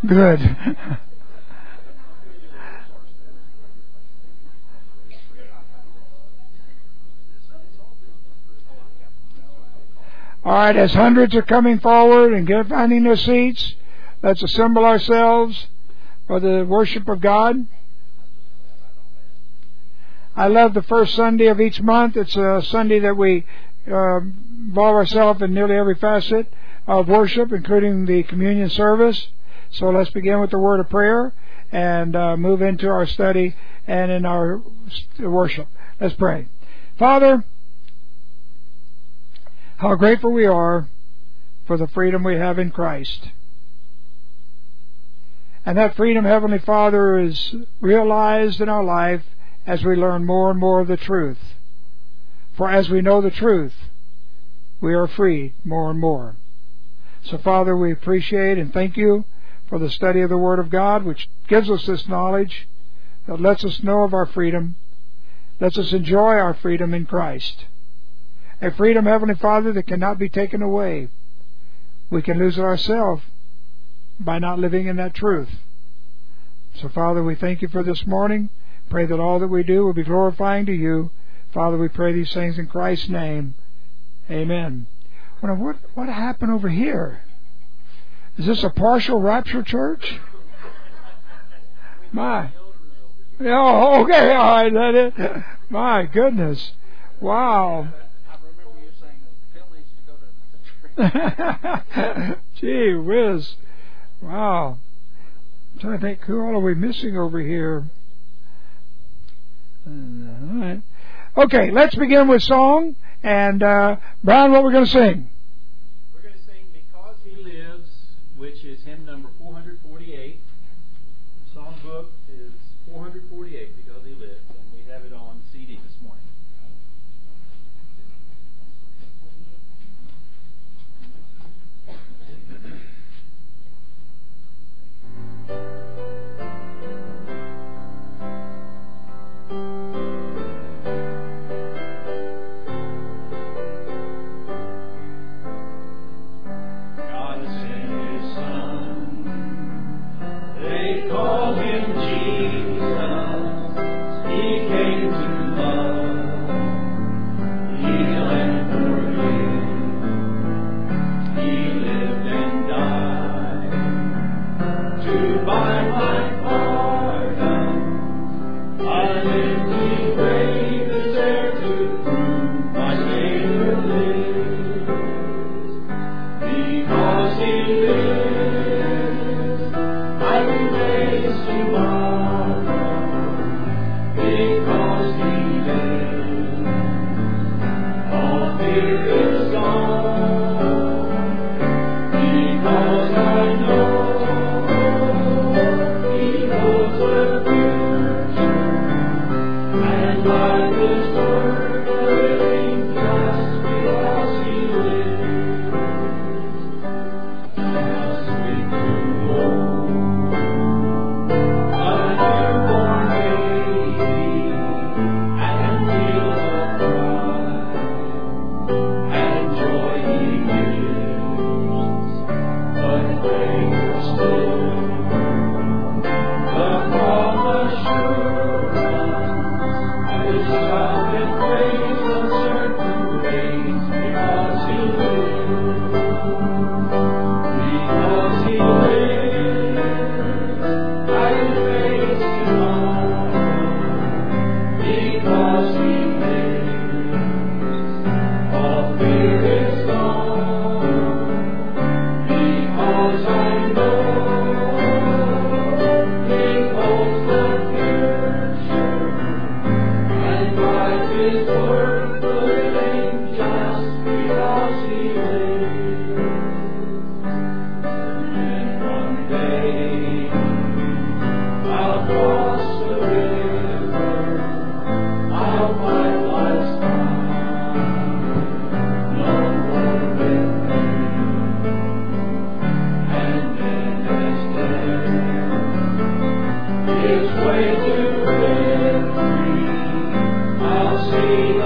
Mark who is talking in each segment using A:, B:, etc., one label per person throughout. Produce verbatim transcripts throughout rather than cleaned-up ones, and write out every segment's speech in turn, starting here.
A: Good. All right, as hundreds are coming forward and get finding their seats, let's assemble ourselves for the worship of God. I love the first Sunday of each month. It's a Sunday that we uh, involve ourselves in nearly every facet of worship, including the communion service. So let's begin with the word of prayer and uh, move into our study and in our worship. Let's pray. Father, how grateful we are for the freedom we have in Christ. And that freedom, Heavenly Father, is realized in our life as we learn more and more of the truth. For as we know the truth, we are free more and more. So, Father, we appreciate and thank you for the study of the Word of God, which gives us this knowledge that lets us know of our freedom, lets us enjoy our freedom in Christ. A freedom, Heavenly Father, that cannot be taken away. We can lose it ourselves by not living in that truth. So, Father, we thank you for this morning. Pray that all that we do will be glorifying to you. Father, we pray these things in Christ's name. Amen. Well, what, what happened over here? Is this a partial rapture church? My. Oh, okay, all right. That it. My goodness. Wow. Gee whiz. Wow. I'm trying to think, who all are we missing over here? All right. Okay, let's begin with song. And, uh, Brian, what we're going to sing?
B: We're going to sing Because He Lives, which is hymn number four forty-eight. The songbook is four forty-eight, Because He Lives. And we have it on C D this morning.
C: His way to victory, I'll see.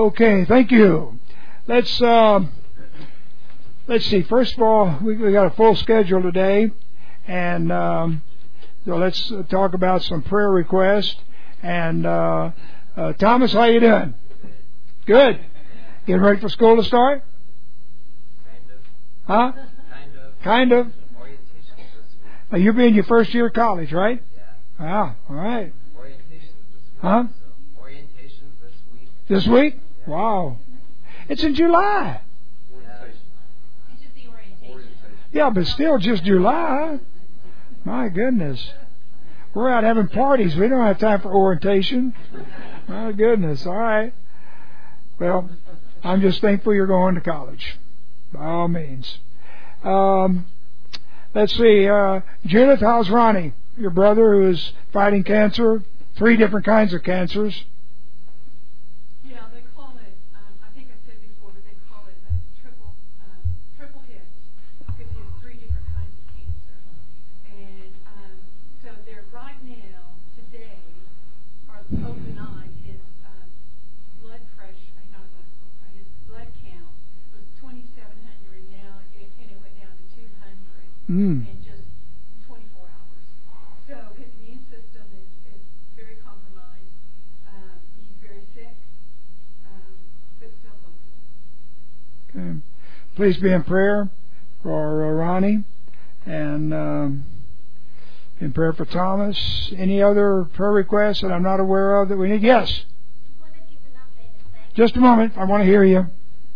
A: Okay, thank you. Let's uh, let's see. First of all, we, we got a full schedule today, and um, so let's talk about some prayer requests. And uh, uh, Thomas, how you doing? Good. Getting ready for school to start?
C: Kind of.
A: Huh?
C: Kind of.
A: Kind of.
C: Orientation this week.
A: Uh, you're being your first year of college, right?
C: Yeah.
A: Wow. All right.
C: Orientation this week.
A: Huh?
C: So, orientation this week.
A: This week?
C: Yeah.
A: Wow. It's in July.
C: Orientation.
D: It's just the orientation.
A: Yeah, but still just July. My goodness. We're out having parties. We don't have time for orientation. My goodness. All right. Well, I'm just thankful you're going to college. By all means. Um, let's see. Uh, Judith, how's Ronnie? Your brother who is fighting cancer. Three different kinds of cancers.
D: Yeah, they call it, um, I think I said before, but they call it a triple um, triple hit because he has three different kinds of cancer. And um, so they're right now, today, are overnight, his um, blood pressure, not blood pressure, his blood count was twenty-seven hundred now, it, and it went down to two hundred
A: Mm.
D: in just twenty-four hours. So his immune system is, is very compromised. Um, he's very sick, um, but still hopeful.
A: Okay. Please be in prayer for uh, Ronnie and um, in prayer for Thomas. Any other prayer requests that I'm not aware of that we need? Yes.
E: Just want to give an update and thank
A: Just a moment. I want to hear you.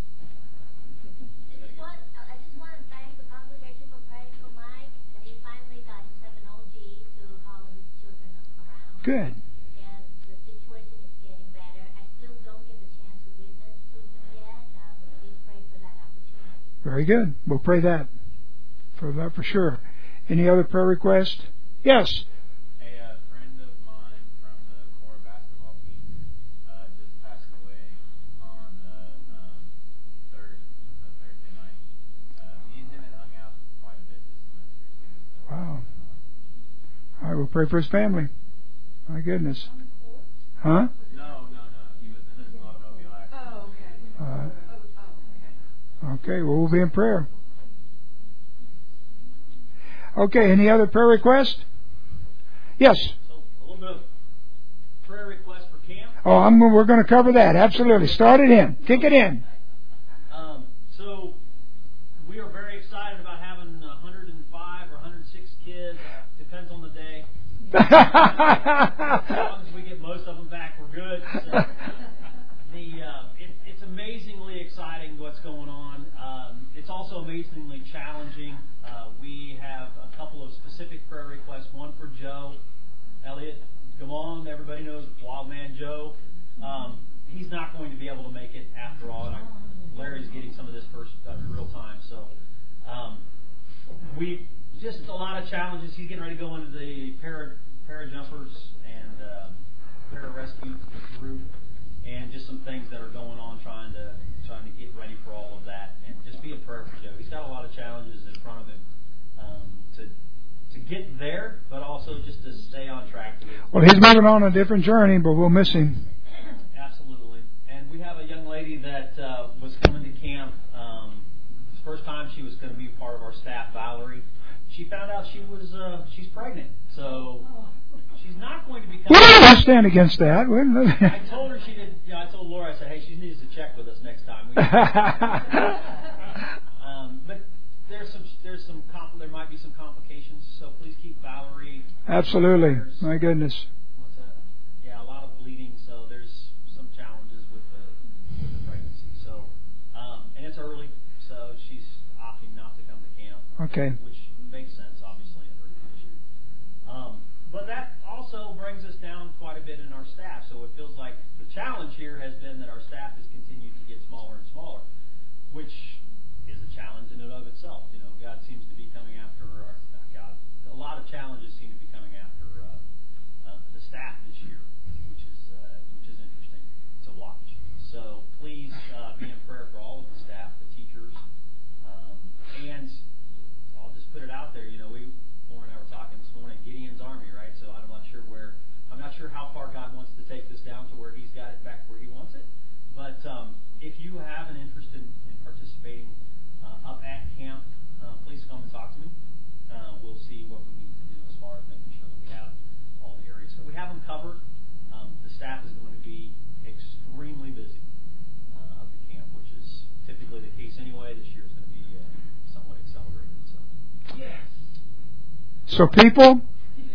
E: I just want, I just want to thank the congregation for praying for Mike that he finally got himself an O G to haul his children around.
A: Good.
E: And the situation is getting better. I still don't get the chance to witness to him yet, uh, but please pray for that opportunity.
A: Very good. We'll pray that for that for sure. Any other prayer requests? Yes.
B: A uh, friend of mine from the core basketball team uh, just passed away on uh, um, third, uh, Thursday night. Uh, me and him had hung out quite a bit this semester too. So
A: Wow. All right, we'll pray for his family. My goodness.
D: On the court?
A: Huh?
B: No, no, no. He was in an automobile accident.
D: Oh, okay.
A: Uh,
D: Oh, oh, okay.
A: okay, well, we'll be in prayer. Okay, any other prayer requests? Yes.
B: So a little bit of prayer request for camp.
A: Oh, I'm, we're going to cover that. Absolutely. Start it in. Kick it in.
B: Um, so we are very excited about having one hundred five or one hundred six kids. Uh, depends on the day. As long as we get most of them back, we're good. So the uh, it, it's amazingly exciting what's going on. Um, it's also amazingly challenging. Uh, we have a couple of specific prayer requests. One for Joe Elliott. Come on, everybody knows Wild Man Joe. Um, he's not going to be able to make it after all. And I, Larry's getting some of this first uh, real time. So um, we just a lot of challenges. He's getting ready to go into the para para jumpers and uh, para rescue group, and just some things that are going on trying to trying to get ready for all of that. And just be in prayer for Joe. He's got a lot of challenges in front of him um, to to get there, but also just to stay on track to it.
A: Well, he's moving on a different journey, but we'll miss him.
B: Absolutely. And we have a young lady that uh, was coming to camp. Um, the first time she was going to be part of our staff, Valerie. She found out she was uh, she's pregnant, so she's not going to be coming.
A: We'll stand against that.
B: I told her she did. You know, I told Laura, I said, hey, she needs to check with us next time. We um, but there's some there's some compl- there might be some complications, so please keep Valerie.
A: Absolutely. My goodness.
B: What's that? Yeah, a lot of bleeding, so there's some challenges with the, with the pregnancy. So, um, and it's early, so she's opting not to come to camp.
A: Okay.
B: Which makes sense, obviously, in her condition. Um, but that also brings us down quite a bit in our staff. So it feels like the challenge here has been that our staff has continued to get smaller and smaller, which is a challenge in and of itself. You know, God seems to be coming after our God. A lot of challenges seem to be coming after uh, uh, the staff this year, which is uh, which is interesting to watch. So please uh, be in prayer for all of the staff, the teachers, um, and I'll just put it out there. You know, we Lauren and I were talking this morning. Gideon's army, right? So I'm not sure where I'm not sure how far God wants to take this down to where He's got it back where He wants it. But um, if you have an interest in, in participating uh, up at camp, uh, please come and talk to me. Uh, we'll see what we need to do as far as making sure that we have all the areas. So we have them covered. Um, the staff is going to be extremely busy uh, up at camp, which is typically the case anyway. This year is going to be uh, somewhat accelerated. So, yes.
A: So people,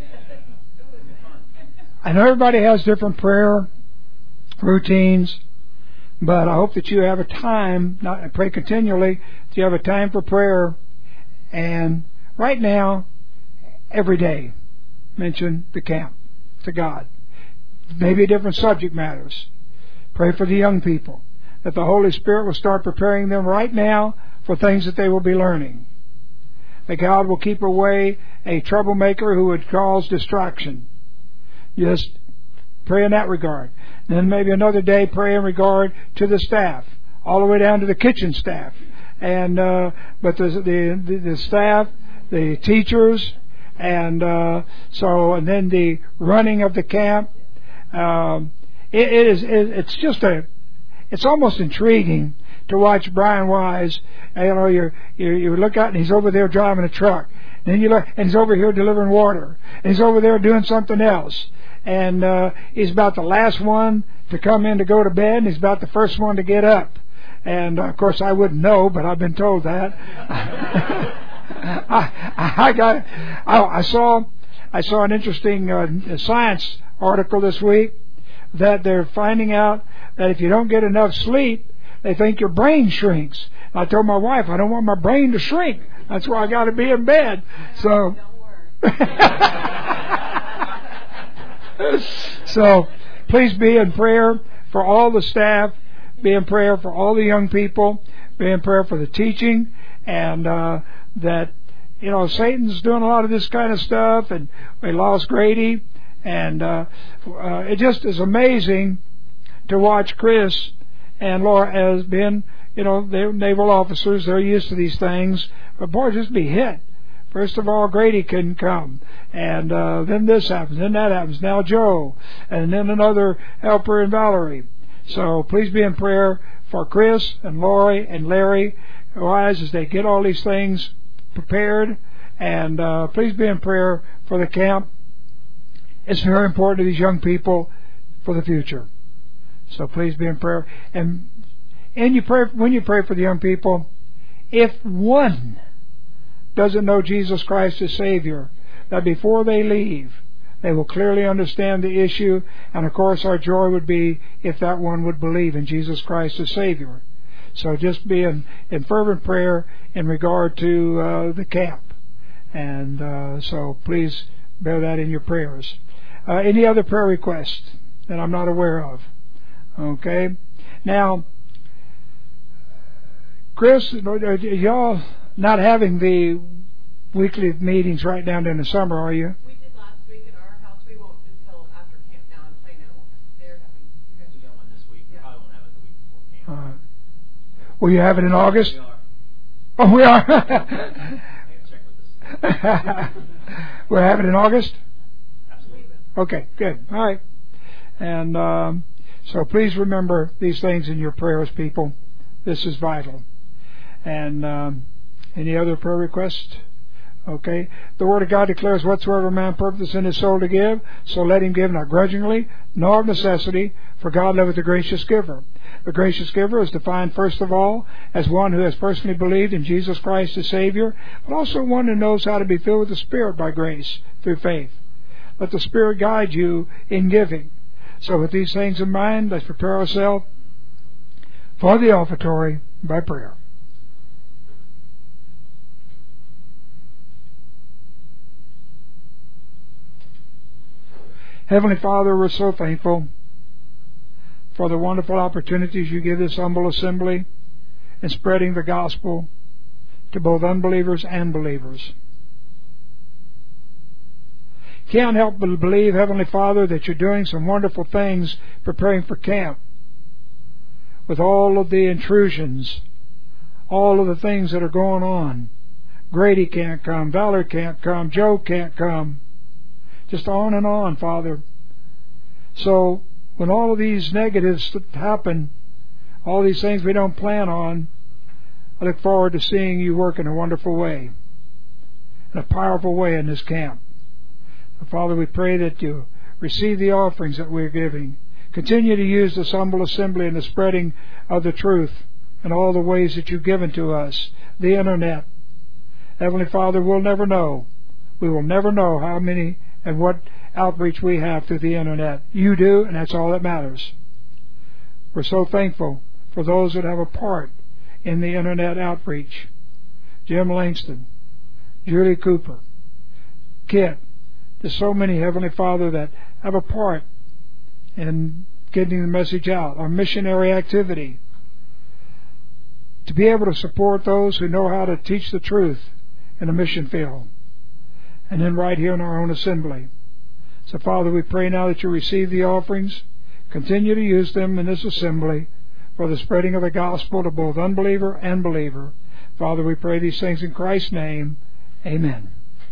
A: I know everybody has different prayer routines, but I hope that you have a time, not I pray continually, that you have a time for prayer. And right now, every day, mention the camp to God. Maybe different subject matters. Pray for the young people, that the Holy Spirit will start preparing them right now for things that they will be learning. That God will keep away a troublemaker who would cause distraction. Just pray in that regard. Then maybe another day pray in regard to the staff, all the way down to the kitchen staff. And uh, but the, the the staff, the teachers, and uh, so and then the running of the camp. Um, it, it is it, it's just a it's almost intriguing to watch Brian Wise. You know, you you you look out and he's over there driving a truck. And then you look and he's over here delivering water. And he's over there doing something else. And uh, he's about the last one to come in to go to bed, and he's about the first one to get up. And uh, of course, I wouldn't know, but I've been told that. I, I got. I, I saw. I saw an interesting uh, science article this week that they're finding out that if you don't get enough sleep, they think your brain shrinks. I told my wife, I don't want my brain to shrink. That's why I got to be in bed. So. So, please be in prayer for all the staff. Be in prayer for all the young people. Be in prayer for the teaching, and uh, that you know Satan's doing a lot of this kind of stuff. And we lost Grady, and uh, uh, it just is amazing to watch Chris and Laura as being you know they're naval officers. They're used to these things, but boy, just be hit. First of all, Grady couldn't come, and uh, then this happens, then that happens. Now Joe, and then another helper in Valerie. So please be in prayer for Chris and Lori and Larry Wise as they get all these things prepared, and uh, please be in prayer for the camp. It's very important to these young people for the future. So please be in prayer, and and you pray when you pray for the young people. If one doesn't know Jesus Christ as Savior, that before they leave, they will clearly understand the issue. And of course, our joy would be if that one would believe in Jesus Christ as Savior. So just be in, in fervent prayer in regard to uh, the camp. And uh, so please bear that in your prayers. Uh, any other prayer requests that I'm not aware of? Okay. Now, Chris, y'all not having the weekly meetings right now in the summer, are you?
F: We did last week at our house. We won't until after camp now in Plano. They're having. You guys
B: We got one this week. We
F: Yeah.
B: probably won't have it the week before camp.
A: All right. Will you have it in August?
B: We are.
A: Oh, we are.
B: I have to check with this.
A: We'll have it in August?
B: Absolutely.
A: Okay, good. All right. And um, so please remember these things in your prayers, people. This is vital. And um, any other prayer requests? Okay. The Word of God declares, whatsoever man purposes in his soul to give, so let him give, not grudgingly, nor of necessity, for God loveth the gracious giver. The gracious giver is defined first of all as one who has personally believed in Jesus Christ as Savior, but also one who knows how to be filled with the Spirit by grace through faith. Let the Spirit guide you in giving. So with these things in mind, let's prepare ourselves for the offertory by prayer. Heavenly Father, we're so thankful for the wonderful opportunities you give this humble assembly in spreading the gospel to both unbelievers and believers. Can't help but believe, Heavenly Father, that you're doing some wonderful things preparing for camp with all of the intrusions, all of the things that are going on. Grady can't come, Valerie can't come, Joe can't come. Just on and on, Father. So when all of these negatives happen, all these things we don't plan on, I look forward to seeing you work in a wonderful way, in a powerful way in this camp. Father, we pray that you receive the offerings that we're giving. Continue to use this humble assembly in the spreading of the truth in all the ways that you've given to us, the Internet. Heavenly Father, we'll never know. We will never know how many and what outreach we have through the Internet. You do, and that's all that matters. We're so thankful for those that have a part in the Internet outreach. Jim Langston, Julie Cooper, Kit. There's so many, Heavenly Father, that have a part in getting the message out. Our missionary activity. To be able to support those who know how to teach the truth in a mission field. And then right here in our own assembly. So, Father, we pray now that you receive the offerings. Continue to use them in this assembly for the spreading of the gospel to both unbeliever and believer. Father, we pray these things in Christ's name. Amen.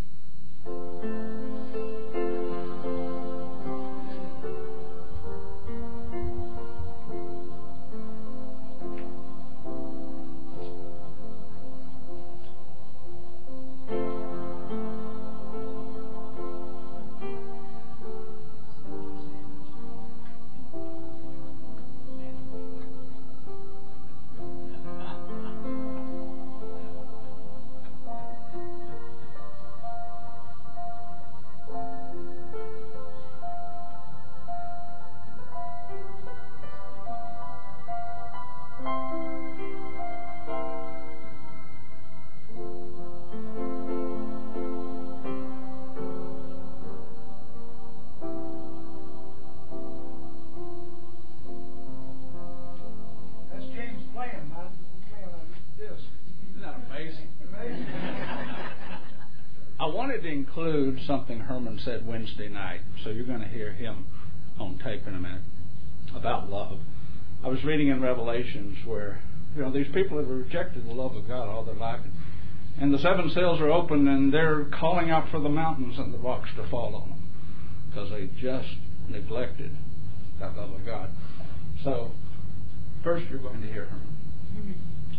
G: Include something Herman said Wednesday night, so you're going to hear him on tape in a minute, about love. I was reading in Revelations where, you know, these people have rejected the love of God all their life, and the seven seals are open and they're calling out for the mountains and the rocks to fall on them because they just neglected that love of God. So first you're going to hear Herman.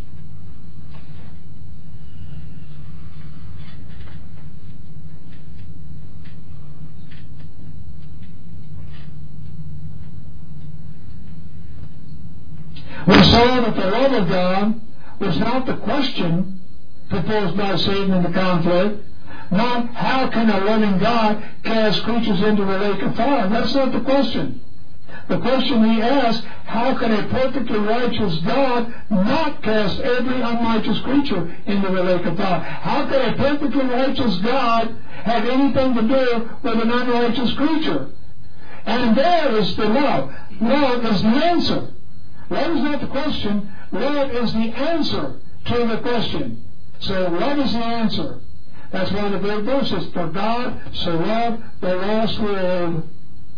H: We saw that the love of God was not the question proposed by Satan in the conflict, not how can a loving God cast creatures into the lake of fire. That's not the question. The question he asked, how can a perfectly righteous God not cast every unrighteous creature into the lake of fire? How can a perfectly righteous God have anything to do with an unrighteous creature? And there is the love. Love is the answer. Love is not the question. Love is the answer to the question. So love is the answer. That's one of the great verses. For God so loved the lost world.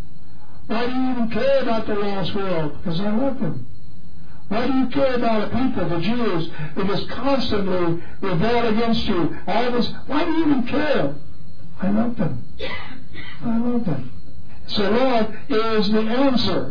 H: Why do you even care about the lost world? Because I love them. Why do you care about the people, the Jews, who just constantly rebel against you? All this. Why do you even care? I love them. I love them. So love is the answer.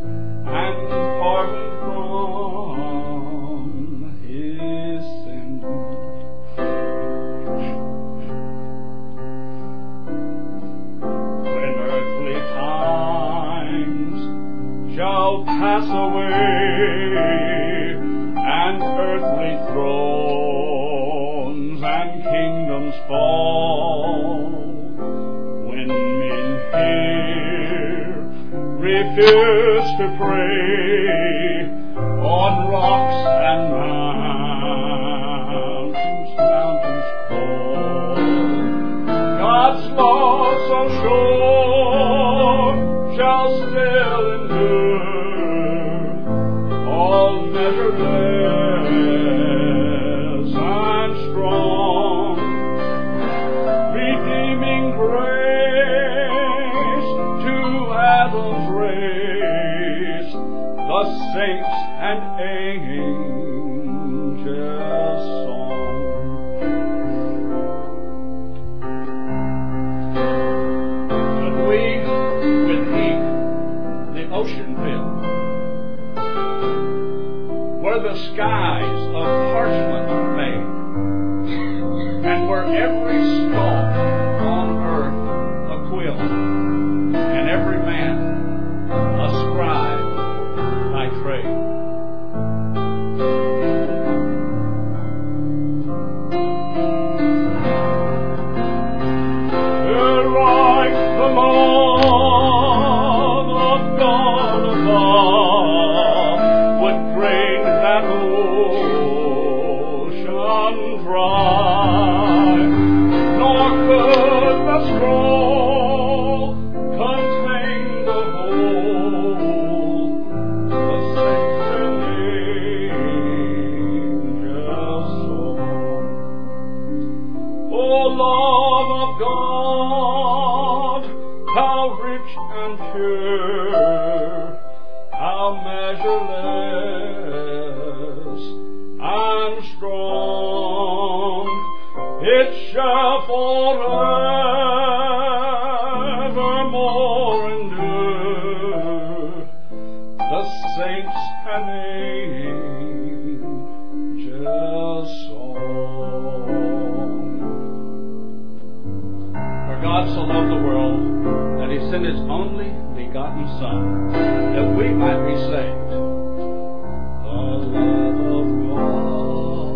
G: And shall pass away, and earthly thrones and kingdoms fall. When men here refuse to pray on rocks and mountains, mountains call, God's law so sure shall still endure, all measureless and strong, redeeming grace to Adam's race, the saints and angels' song. But we with heat the ocean filled, were the skies of parchment made, and were every stalk on earth a quill, and every man a scribe by trade. They're like the law of God above, would drain that ocean dry, nor could the scroll contain the whole, the saints and angels' soul. O love of God, how rich and pure, how measureless and strong, it shall forevermore endure, the saints and angels' song. For God so loved the world that He sent His only begotten Son, that we might be saved. The love of God.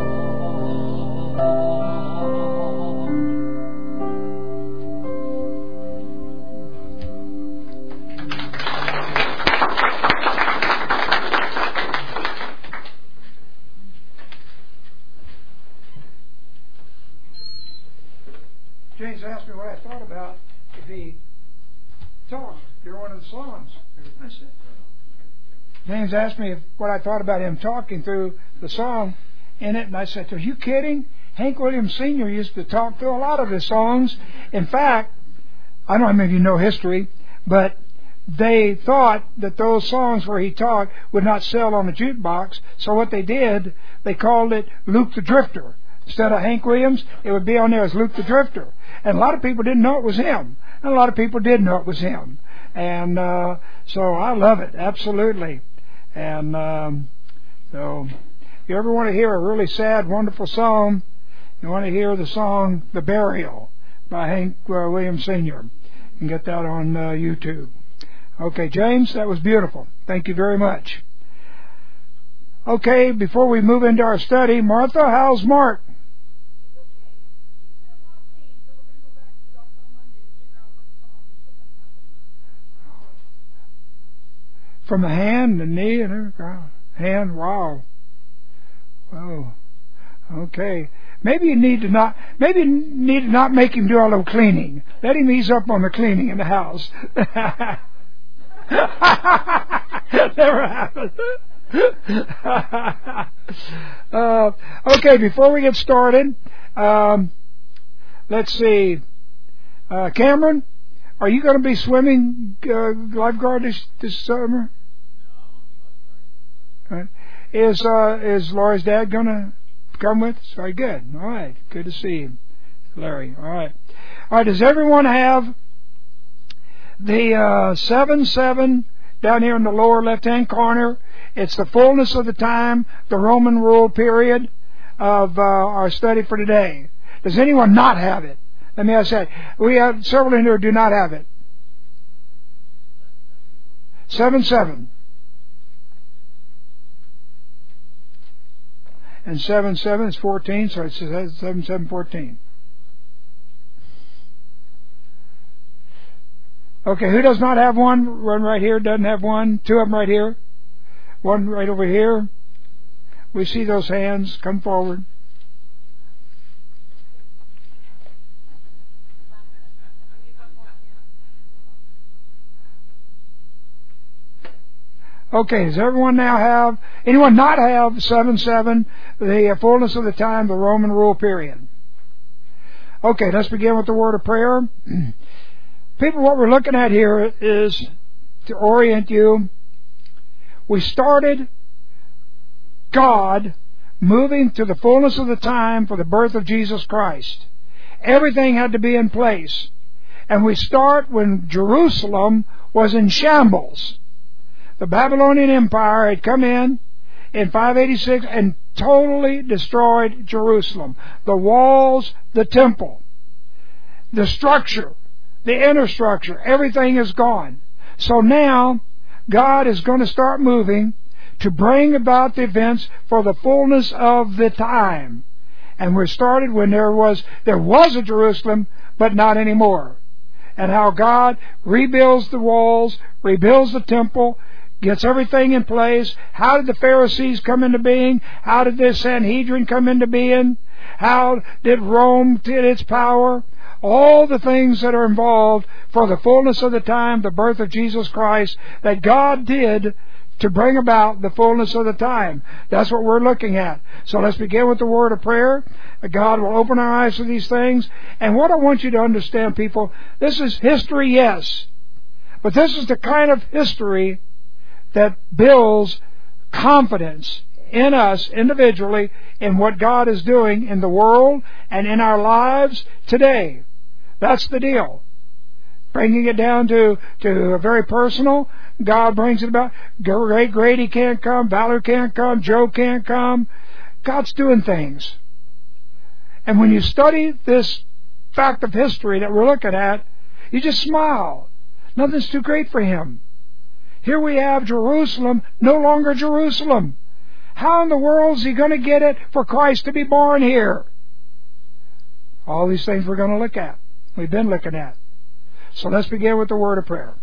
A: James asked me what I thought about if he talked during one of the songs. I said, James asked me if, what I thought about him talking through the song in it, and I said, are you kidding? Hank Williams Senior used to talk through a lot of his songs. In fact, I don't know if you know history, but they thought that those songs where he talked would not sell on the jukebox, so what they did, they called it Luke the Drifter. Instead of Hank Williams, it would be on there as Luke the Drifter. And a lot of people didn't know it was him. And a lot of people did know it was him. And uh, so I love it, absolutely. And um, so if you ever want to hear a really sad, wonderful song, you want to hear the song The Burial by Hank uh, Williams Senior You can get that on uh, YouTube. Okay, James, that was beautiful. Thank you very much. Okay, before we move into our study, Martha, how's Mark? From the hand, the knee, and everything. Hand, wow. Whoa. Okay. Maybe you need to not, maybe you need to not make him do a little cleaning. Let him ease up on the cleaning in the house. Never happened. uh, okay, before we get started, um, let's see. Uh, Cameron, are you going to be swimming uh, lifeguard this, this summer? Uh, is uh, is Laura's dad going to come with us? Very good. All right. Good to see him, Larry. All right. All right. Does everyone have the uh, seven seven down here in the lower left-hand corner? It's the fullness of the time, the Roman rule period of uh, our study for today. Does anyone not have it? Let me ask that. We have several in here who do not have it. Seven seven. And seven, seven is fourteen, so it says seven, seven, fourteen. Okay, who does not have one? One right here doesn't have one. Two of them right here. One right over here. We see those hands. Come forward. Okay, does everyone now have, anyone not have seven seven, the fullness of the time, the Roman rule period? Okay, let's begin with the word of prayer. People, what we're looking at here is, to orient you, we started God moving to the fullness of the time for the birth of Jesus Christ. Everything had to be in place. And we start when Jerusalem was in shambles. The Babylonian Empire had come in in five eighty-six and totally destroyed Jerusalem. The walls, the temple, the structure, the inner structure, everything is gone. So now, God is going to start moving to bring about the events for the fullness of the time. And we started when there was, there was a Jerusalem, but not anymore. And how God rebuilds the walls, rebuilds the temple, gets everything in place. How did the Pharisees come into being? How did the Sanhedrin come into being? How did Rome get its power? All the things that are involved for the fullness of the time, the birth of Jesus Christ, that God did to bring about the fullness of the time. That's what we're looking at. So let's begin with the word of prayer. God will open our eyes to these things. And what I want you to understand, people, this is history, yes. But this is the kind of history that builds confidence in us individually in what God is doing in the world and in our lives today. That's the deal. Bringing it down to, to a very personal, God brings it about. Great Grady can't come, Valor can't come, Joe can't come. God's doing things. And when you study this fact of history that we're looking at, you just smile. Nothing's too great for Him. Here we have Jerusalem, no longer Jerusalem. How in the world is He going to get it for Christ to be born here? All these things we're going to look at. We've been looking at. So let's begin with the word of prayer.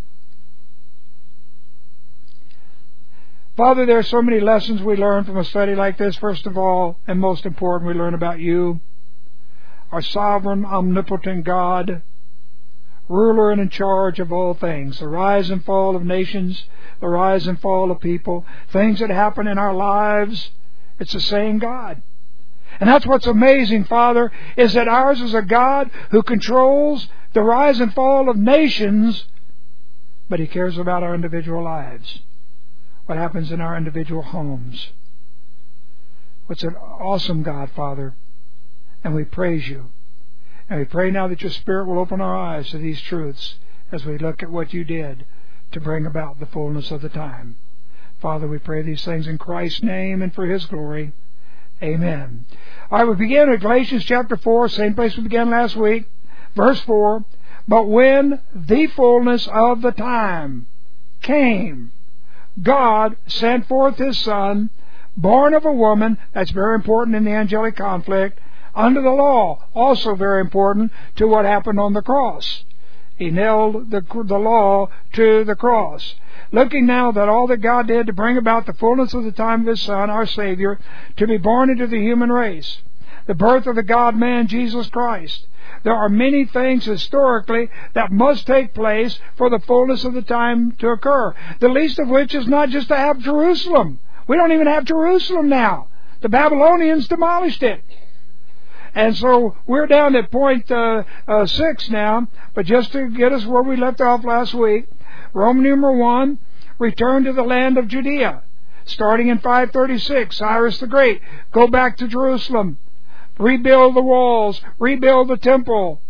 A: Father, there are so many lessons we learn from a study like this. First of all, and most important, we learn about You, our sovereign, omnipotent God, ruler and in charge of all things. The rise and fall of nations, the rise and fall of people, things that happen in our lives, it's the same God. And that's what's amazing, Father, is that ours is a God who controls the rise and fall of nations, but He cares about our individual lives. What happens in our individual homes. What's an awesome God, Father. And we praise You. And we pray now that Your Spirit will open our eyes to these truths as we look at what You did to bring about the fullness of the time. Father, we pray these things in Christ's name and for His glory. Amen. All right, we begin with Galatians chapter four, same place we began last week. Verse four, but when the fullness of the time came, God sent forth His Son, born of a woman, that's very important in the angelic conflict, under the law, also very important to what happened on the cross. He nailed the, the law to the cross. Looking now that all that God did to bring about the fullness of the time of His Son, our Savior, to be born into the human race, the birth of the God-man Jesus Christ. There are many things historically that must take place for the fullness of the time to occur. The least of which is not just to have Jerusalem. We don't even have Jerusalem now. The Babylonians demolished it. And so we're down at point uh, uh, six now, but just to get us where we left off last week, Roman numeral one, return to the land of Judea. Starting in five thirty-six, Cyrus the Great, go back to Jerusalem, rebuild the walls, rebuild the temple.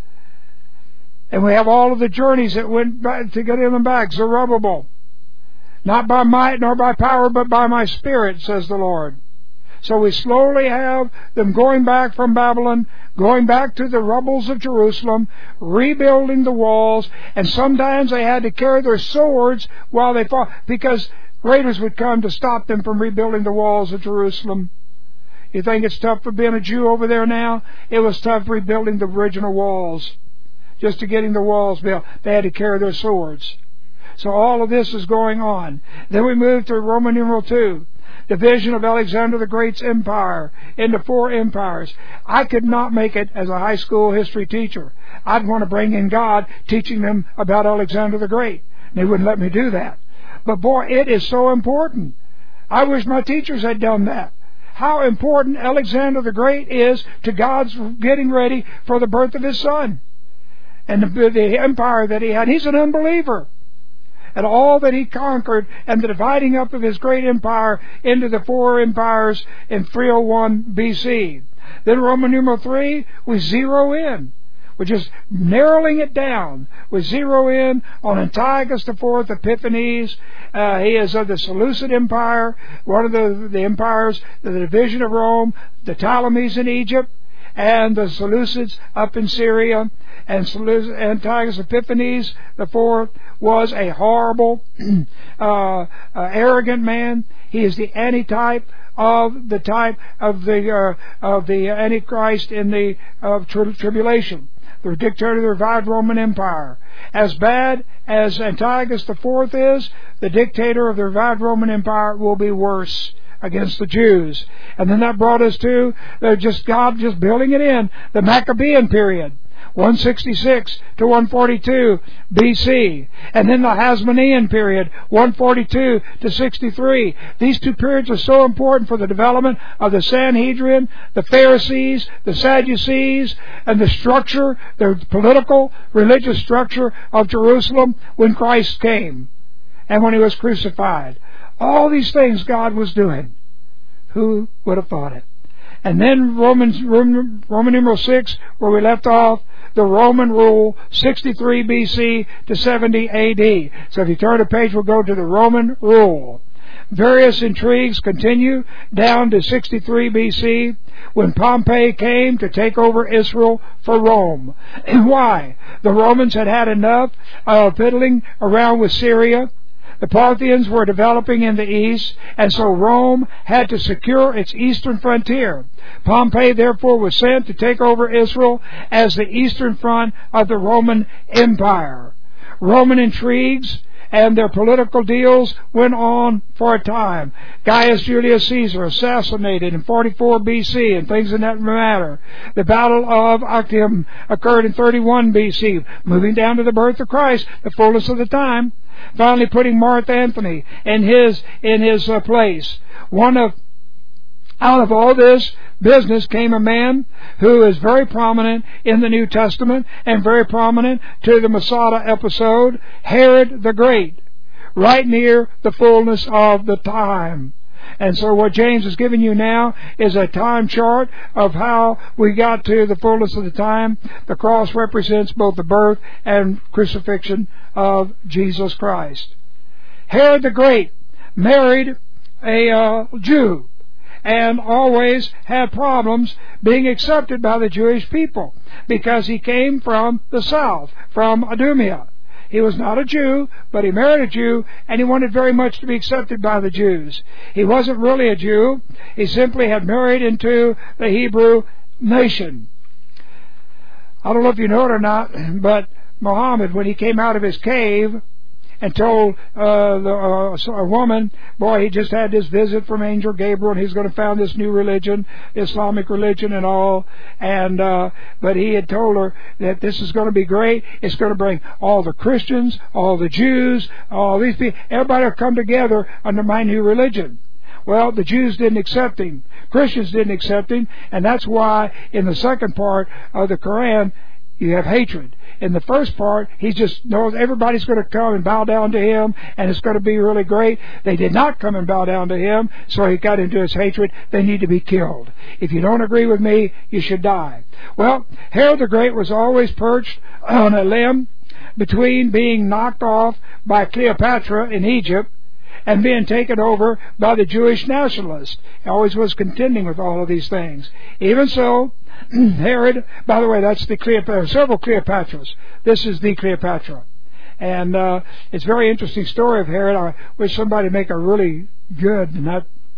A: And we have all of the journeys that went back to get them back. Zerubbabel, not by might nor by power, but by my Spirit, says the Lord. So we slowly have them going back from Babylon, going back to the rubbles of Jerusalem, rebuilding the walls, and sometimes they had to carry their swords while they fought, because raiders would come to stop them from rebuilding the walls of Jerusalem. You think it's tough for being a Jew over there now? It was tough rebuilding the original walls. Just to getting the walls built, they had to carry their swords. So all of this is going on. Then we move to Roman numeral two. Division of Alexander the Great's empire into four empires. I could not make it as a high school history teacher. I'd want to bring in God, teaching them about Alexander the Great. And they wouldn't let me do that. But boy, it is so important. I wish my teachers had done that. How important Alexander the Great is to God's getting ready for the birth of His Son. And the, the empire that He had. He's an unbeliever. And all that he conquered, and the dividing up of his great empire into the four empires in three oh one B C. Then Roman numeral three, we zero in. We're just narrowing it down. We zero in on Antiochus the Fourth Epiphanes. Uh, he is of the Seleucid Empire, one of the, the empires, the division of Rome, the Ptolemies in Egypt, and the Seleucids up in Syria. And Antiochus Epiphanes the Fourth was a horrible, uh, uh, arrogant man. He is the antitype of the type of the uh, of the Antichrist in the uh, tri- tribulation, the dictator of the revived Roman Empire. As bad as Antiochus the Fourth is, the dictator of the revived Roman Empire will be worse against the Jews. And then that brought us to uh, just God just building it in, the Maccabean period. one sixty-six to one forty-two B C. And then the Hasmonean period, one forty-two to sixty-three. These two periods are so important for the development of the Sanhedrin, the Pharisees, the Sadducees, and the structure, the political, religious structure of Jerusalem when Christ came and when He was crucified. All these things God was doing. Who would have thought it? And then Romans, Roman, Roman numeral six, where we left off, the Roman rule, sixty-three B C to seventy A D. So if you turn a page, we'll go to the Roman rule. Various intrigues continue down to sixty-three B C when Pompey came to take over Israel for Rome. And why? The Romans had had enough of fiddling around with Syria. The Parthians were developing in the east, and so Rome had to secure its eastern frontier. Pompey, therefore, was sent to take over Israel as the eastern front of the Roman Empire. Roman intrigues and their political deals went on for a time. Gaius Julius Caesar assassinated in forty-four B C and things in that matter. The Battle of Actium occurred in thirty-one B C, moving down to the birth of Christ, the fullness of the time. Finally putting Mark Antony in his in his uh, place. One of out of all this business came a man who is very prominent in the New Testament and very prominent to the Masada episode, Herod the Great, right near the fullness of the time. And so what James is giving you now is a time chart of how we got to the fullness of the time. The cross represents both the birth and crucifixion of Jesus Christ. Herod the Great married a uh, Jew and always had problems being accepted by the Jewish people because he came from the south, from Idumea. He was not a Jew, but he married a Jew, and he wanted very much to be accepted by the Jews. He wasn't really a Jew. He simply had married into the Hebrew nation. I don't know if you know it or not, but Muhammad, when he came out of his cave and told uh, the, uh, a woman, boy, he just had this visit from Angel Gabriel, and he's going to found this new religion, Islamic religion and all. And uh, but he had told her that this is going to be great. It's going to bring all the Christians, all the Jews, all these people. Everybody will come together under my new religion. Well, the Jews didn't accept him. Christians didn't accept him. And that's why in the second part of the Quran, you have hatred. In the first part, he just knows everybody's going to come and bow down to him, and it's going to be really great. They did not come and bow down to him, so he got into his hatred. They need to be killed. If you don't agree with me, you should die. Well, Herod the Great was always perched on a limb between being knocked off by Cleopatra in Egypt and being taken over by the Jewish nationalists. He always was contending with all of these things. Even so, Herod, by the way, that's the Cleopatra, several Cleopatras. This is the Cleopatra. And uh, it's a very interesting story of Herod. I wish somebody would make a really good, not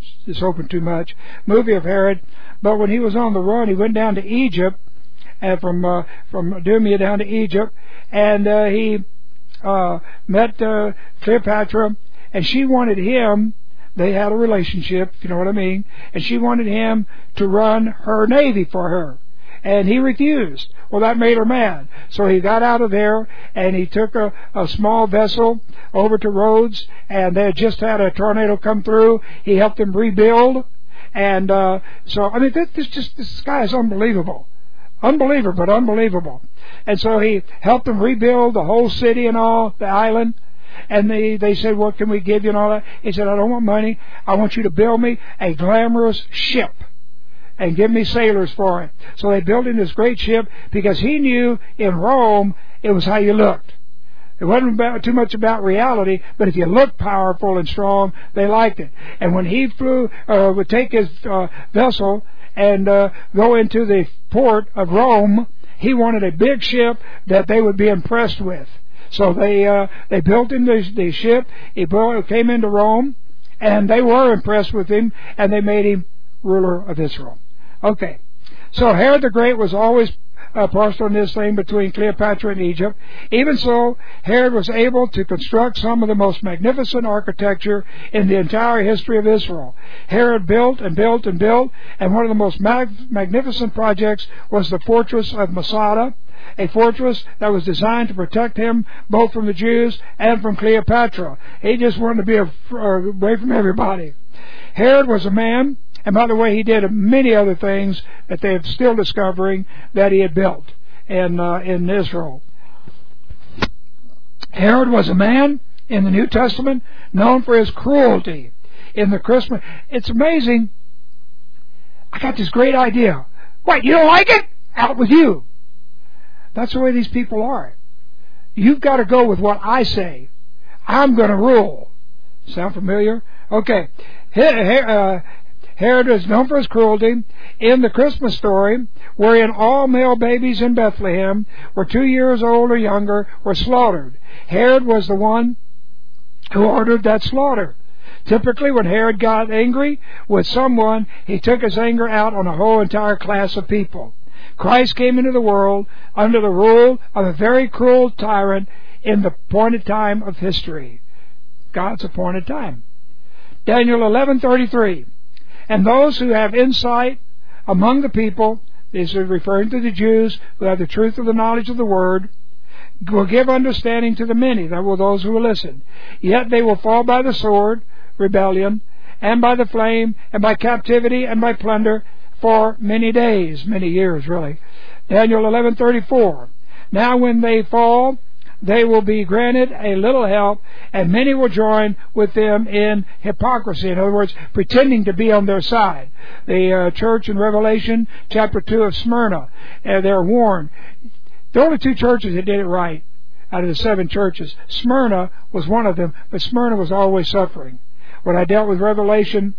A: Just open too much. Movie of Herod. But when he was on the run, he went down to Egypt, and from uh, from Idumea down to Egypt, and uh, he uh, met uh, Cleopatra, and she wanted him. They had a relationship, if you know what I mean, and she wanted him to run her navy for her. And he refused. Well, that made her mad. So he got out of there, and he took a, a small vessel over to Rhodes, and they had just had a tornado come through. He helped them rebuild. And uh, so, I mean, this, this just this guy is unbelievable. Unbelievable, but unbelievable. And so he helped them rebuild the whole city and all, the island. And they, they said, what can we give you and all that? He said, I don't want money. I want you to build me a glamorous ship and give me sailors for it. So they built him this great ship because he knew in Rome it was how you looked. It wasn't about, too much about reality, but if you looked powerful and strong, they liked it. And when he flew, uh, would take his uh, vessel and uh, go into the port of Rome, he wanted a big ship that they would be impressed with. So they uh, they built him the, the ship. He brought, came into Rome, and they were impressed with him, and they made him ruler of Israel. Okay, so Herod the Great was always uh, partial in this thing between Cleopatra and Egypt. Even so, Herod was able to construct some of the most magnificent architecture in the entire history of Israel. Herod built and built and built, and one of the most mag- magnificent projects was the fortress of Masada, a fortress that was designed to protect him both from the Jews and from Cleopatra. He just wanted to be a, uh, away from everybody. Herod was a man, and by the way, he did many other things that they are still discovering that he had built in, uh, in Israel. Herod was a man in the New Testament known for his cruelty in the Christmas. It's amazing. I got this great idea. What, you don't like it? Out with you. That's the way these people are. You've got to go with what I say. I'm going to rule. Sound familiar? Okay. Herod is known for his cruelty. In the Christmas story, wherein all male babies in Bethlehem were two years old or younger were slaughtered, Herod was the one who ordered that slaughter. Typically, when Herod got angry with someone, he took his anger out on a whole entire class of people. Christ came into the world under the rule of a very cruel tyrant in the appointed time of history. God's appointed time. Daniel eleven thirty-three. And those who have insight among the people, this is referring to the Jews who have the truth of the knowledge of the Word, will give understanding to the many, that will those who will listen. Yet they will fall by the sword, rebellion, and by the flame, and by captivity, and by plunder, for many days, many years really. Daniel eleven thirty-four. Now when they fall, they will be granted a little help, and many will join with them in hypocrisy. In other words, pretending to be on their side. The uh, church in Revelation chapter two of Smyrna, uh, they're warned. The only two churches that did it right out of the seven churches, Smyrna was one of them, but Smyrna was always suffering. When I dealt with Revelation,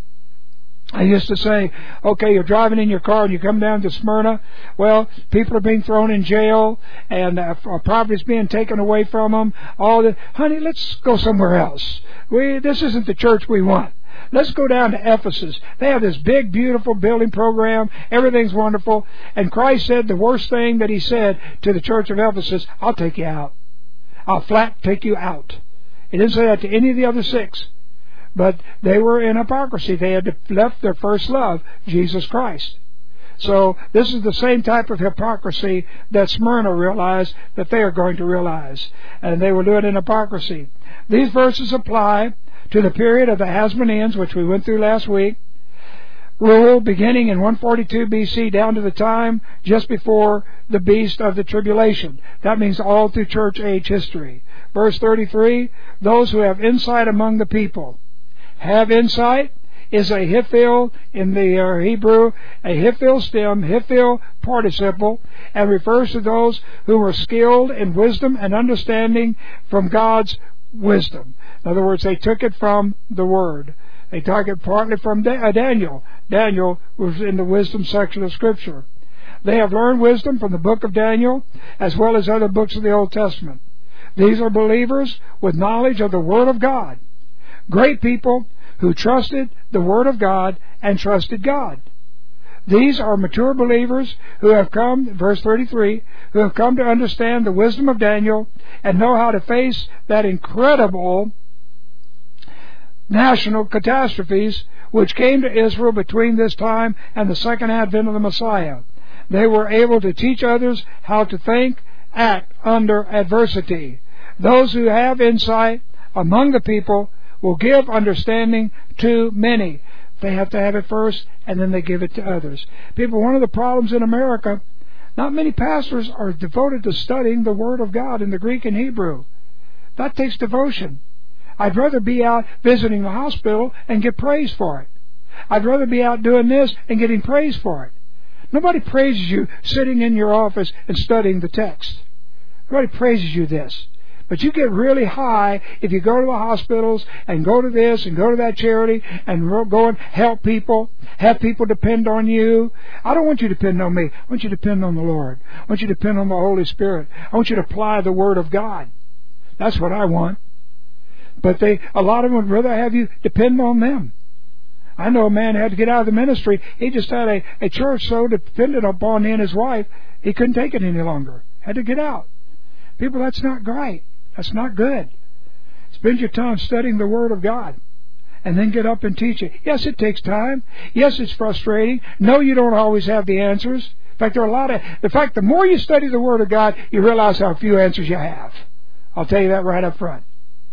A: I used to say, okay, you're driving in your car and you come down to Smyrna. Well, people are being thrown in jail and uh, property's being taken away from them. All the, honey, let's go somewhere else. We, this isn't the church we want. Let's go down to Ephesus. They have this big, beautiful building program. Everything's wonderful. And Christ said the worst thing that He said to the church of Ephesus, I'll take you out. I'll flat take you out. He didn't say that to any of the other six. But they were in hypocrisy. They had left their first love, Jesus Christ. So this is the same type of hypocrisy that Smyrna realized that they are going to realize. And they will do it in hypocrisy. These verses apply to the period of the Hasmoneans, which we went through last week, rule beginning in one forty-two B C down to the time just before the beast of the tribulation. That means all through church age history. Verse thirty-three, those who have insight among the people. Have insight is a hifil in the uh, Hebrew, a hifil stem, hifil participle, and refers to those who were skilled in wisdom and understanding from God's wisdom. In other words, they took it from the Word. They took it partly from da- uh, Daniel. Daniel was in the wisdom section of Scripture. They have learned wisdom from the book of Daniel as well as other books of the Old Testament. These are believers with knowledge of the Word of God. Great people who trusted the Word of God and trusted God. These are mature believers who have come, verse thirty-three, who have come to understand the wisdom of Daniel and know how to face that incredible national catastrophes which came to Israel between this time and the second advent of the Messiah. They were able to teach others how to think, act under adversity. Those who have insight among the people will give understanding to many. They have to have it first, and then they give it to others. People, one of the problems in America, not many pastors are devoted to studying the Word of God in the Greek and Hebrew. That takes devotion. I'd rather be out visiting the hospital and get praise for it. I'd rather be out doing this and getting praise for it. Nobody praises you sitting in your office and studying the text. Nobody praises you this. But you get really high if you go to the hospitals and go to this and go to that charity and go and help people, have people depend on you. I don't want you to depend on me. I want you to depend on the Lord. I want you to depend on the Holy Spirit. I want you to apply the Word of God. That's what I want. But they, a lot of them would rather have you depend on them. I know a man who had to get out of the ministry. He just had a, a church so dependent upon he and his wife, he couldn't take it any longer. Had to get out. People, that's not right. That's not good. Spend your time studying the Word of God and then get up and teach it. Yes, it takes time. Yes, it's frustrating. No, you don't always have the answers. In fact, there are a lot of... In fact, the more you study the Word of God, you realize how few answers you have. I'll tell you that right up front.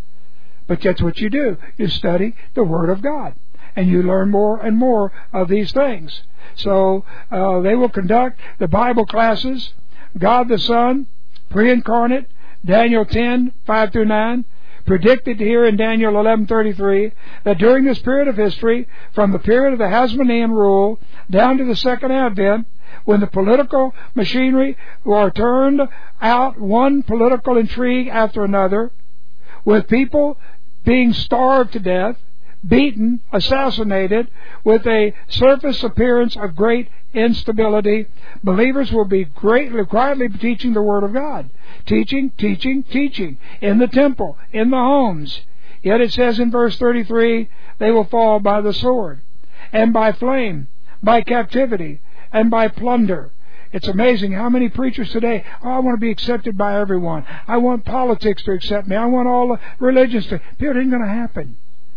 A: But that's what you do. You study the Word of God. And you learn more and more of these things. So uh, they will conduct the Bible classes, God the Son, pre-incarnate, Daniel ten, five through nine, predicted here in Daniel eleven thirty-three that during this period of history, from the period of the Hasmonean rule down to the Second Advent, when the political machinery were turned out one political intrigue after another, with people being starved to death, beaten, assassinated, with a surface appearance of great instability, believers will be greatly, quietly teaching the Word of God. Teaching, teaching, teaching. In the temple, in the homes. Yet it says in verse thirty-three, they will fall by the sword, and by flame, by captivity, and by plunder. It's amazing how many preachers today, oh, I want to be accepted by everyone. I want politics to accept me. I want all the religions to... It ain't going to happen.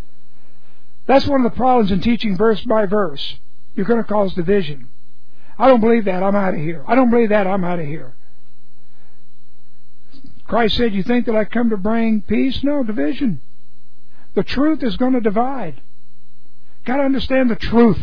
A: That's one of the problems in teaching verse by verse. You're going to cause division. I don't believe that. I'm out of here. I don't believe that. I'm out of here. Christ said, you think that I come to bring peace? No, division. The truth is going to divide. Got to understand the truth.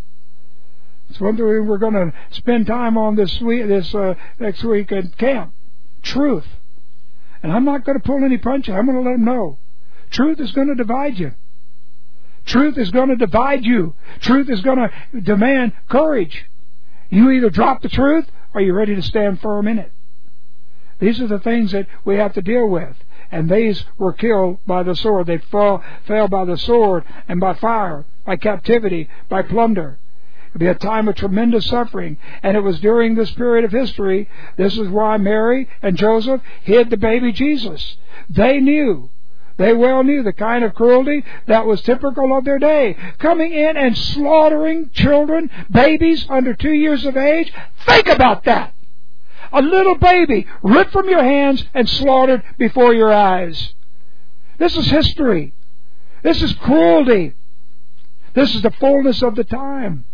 A: It's one thing we're going to spend time on this week, this uh, next week at camp. Truth. And I'm not going to pull any punches. I'm going to let them know. Truth is going to divide you. Truth is going to divide you. Truth is going to demand courage. You either drop the truth or you're ready to stand firm in it. These are the things that we have to deal with. And these were killed by the sword. They fell, fell by the sword and by fire, by captivity, by plunder. It would be a time of tremendous suffering. And it was during this period of history, this is why Mary and Joseph hid the baby Jesus. They knew. They well knew the kind of cruelty that was typical of their day. Coming in and slaughtering children, babies under two years of age. Think about that! A little baby ripped from your hands and slaughtered before your eyes. This is history. This is cruelty. This is the fullness of the time.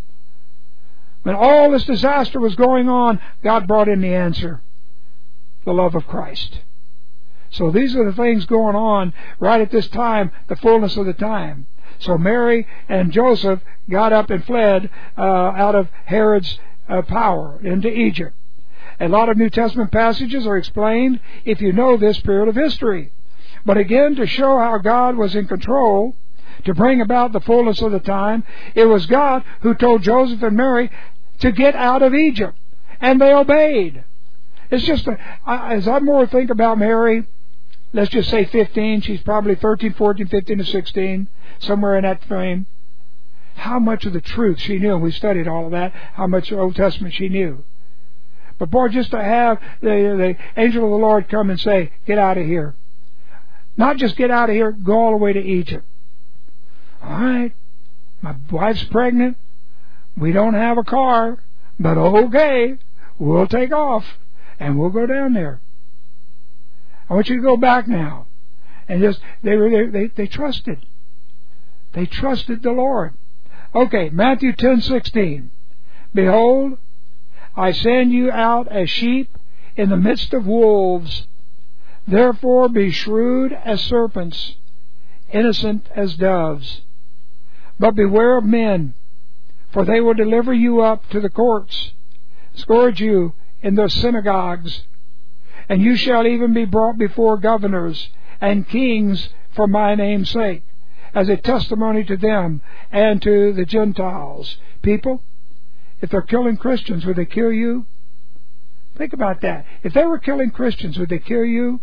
A: When all this disaster was going on, God brought in the answer. The love of Christ. So these are the things going on right at this time, the fullness of the time. So Mary and Joseph got up and fled uh, out of Herod's uh, power into Egypt. A lot of New Testament passages are explained if you know this period of history. But again, to show how God was in control, to bring about the fullness of the time, it was God who told Joseph and Mary to get out of Egypt. And they obeyed. It's just, a, as I more think about Mary, let's just say fifteen, she's probably thirteen, fourteen, fifteen to sixteen, somewhere in that frame. How much of the truth she knew, and we studied all of that, how much of the Old Testament she knew. But boy, just to have the, the angel of the Lord come and say, get out of here. Not just get out of here, go all the way to Egypt. All right, my wife's pregnant. We don't have a car, but okay, we'll take off and we'll go down there. I want you to go back now. And just, they were, they, they, they trusted. They trusted the Lord. Okay, Matthew ten sixteen. Behold, I send you out as sheep in the midst of wolves. Therefore be shrewd as serpents, innocent as doves. But beware of men, for they will deliver you up to the courts, scourge you in the synagogues, and you shall even be brought before governors and kings for my name's sake, as a testimony to them and to the Gentiles. People, if they're killing Christians, would they kill you? Think about that. If they were killing Christians, would they kill you?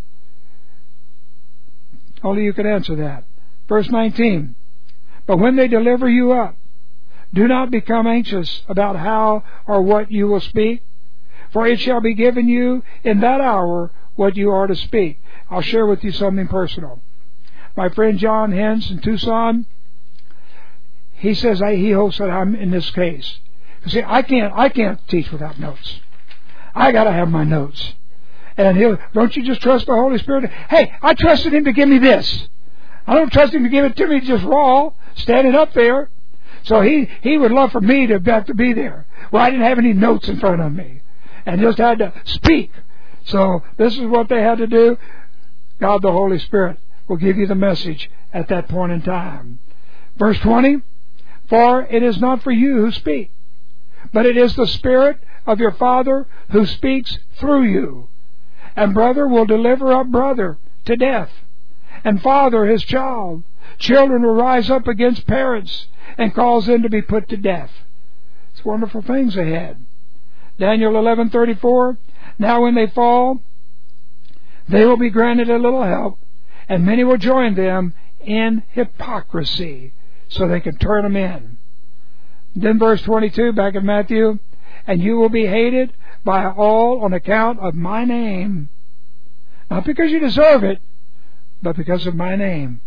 A: Only you can answer that. Verse nineteen. But when they deliver you up, do not become anxious about how or what you will speak, for it shall be given you in that hour what you are to speak. I'll share with you something personal. My friend John Hens in Tucson, he says I, he hopes that I'm in this case. You see, I can't I can't teach without notes. I got to have my notes. And he'll, don't you just trust the Holy Spirit? Hey, I trusted Him to give me this. I don't trust Him to give it to me just raw, standing up there. So he, he would love for me to have to be there. Well, I didn't have any notes in front of me, and just had to speak. So this is what they had to do. God the Holy Spirit will give you the message at that point in time. Verse twenty, for it is not for you who speak, but it is the Spirit of your Father who speaks through you. And brother will deliver up brother to death, and father his child. Children will rise up against parents and cause them to be put to death. It's wonderful things ahead. Daniel eleven thirty-four, now when they fall, they will be granted a little help, and many will join them in hypocrisy, so they can turn them in. Then verse twenty-two, back in Matthew, and you will be hated by all on account of my name. Not because you deserve it, but because of my name.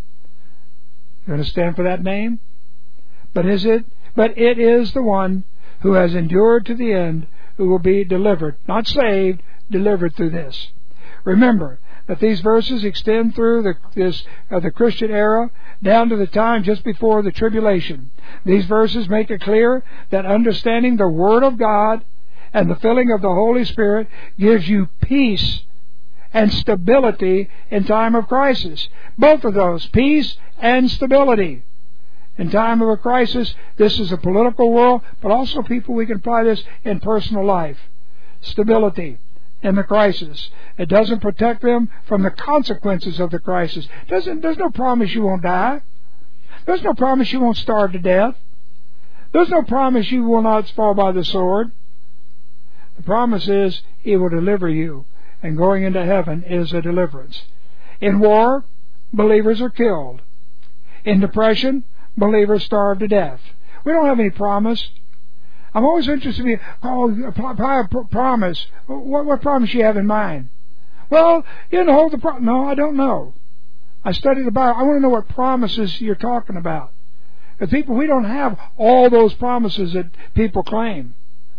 A: You want to stand for that name? But is it? But it is the one who has endured to the end who will be delivered, not saved, delivered through this. Remember that these verses extend through the, this uh, the Christian era down to the time just before the tribulation. These verses make it clear that understanding the Word of God and the filling of the Holy Spirit gives you peace and stability in time of crisis. Both of those, peace and stability. In time of a crisis, this is a political world, but also, people, we can apply this in personal life. Stability in the crisis. It doesn't protect them from the consequences of the crisis. Doesn't, there's no promise you won't die. There's no promise you won't starve to death. There's no promise you will not fall by the sword. The promise is He will deliver you, and going into heaven is a deliverance. In war, believers are killed. In depression, believers starve to death. We don't have any promise. I'm always interested in, oh, promise. What, what promise you have in mind? Well, you know, the pro- no, I don't know. I studied the Bible. I want to know what promises you're talking about. But people, we don't have all those promises that people claim.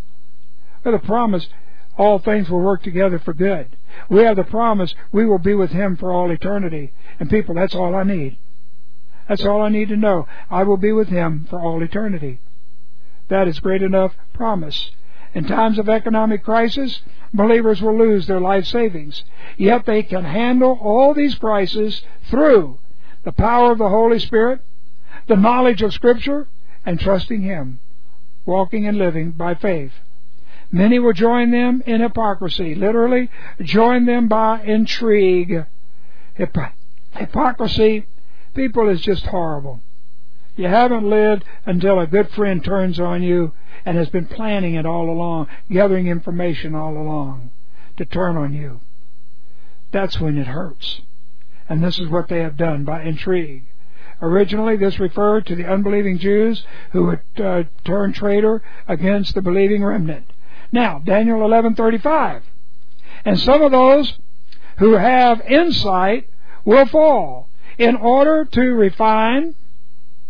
A: We have the promise, all things will work together for good. We have the promise, we will be with Him for all eternity. And people, that's all I need. That's all I need to know. I will be with Him for all eternity. That is great enough promise. In times of economic crisis, believers will lose their life savings. Yet they can handle all these crises through the power of the Holy Spirit, the knowledge of Scripture, and trusting Him, walking and living by faith. Many will join them in hypocrisy. Literally, join them by intrigue. Hypo- hypocrisy, people, is just horrible. You haven't lived until a good friend turns on you and has been planning it all along, gathering information all along to turn on you. That's when it hurts. And this is what they have done by intrigue. Originally, this referred to the unbelieving Jews who would uh, turn traitor against the believing remnant. Now, Daniel eleven thirty-five. And some of those who have insight will fall in order to refine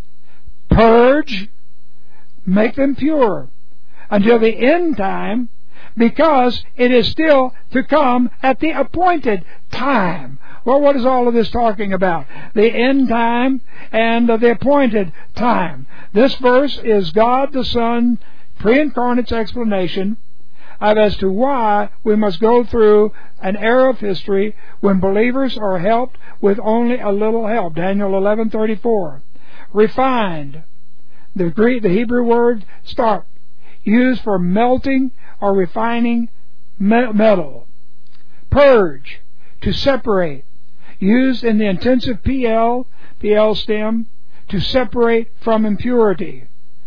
A: purge, make them pure, until the end time, because it is still to come at the appointed time. Well, what is all of this talking about? The end time and the appointed time. This verse is God the Son pre-incarnate's explanation of as to why we must go through an era of history when believers are helped with only a little help. Daniel eleven thirty-four. Refined. The Greek, the Hebrew word stark, used for melting or refining metal. Purge, to separate, used in the intensive P L, P L stem, to separate from impurity.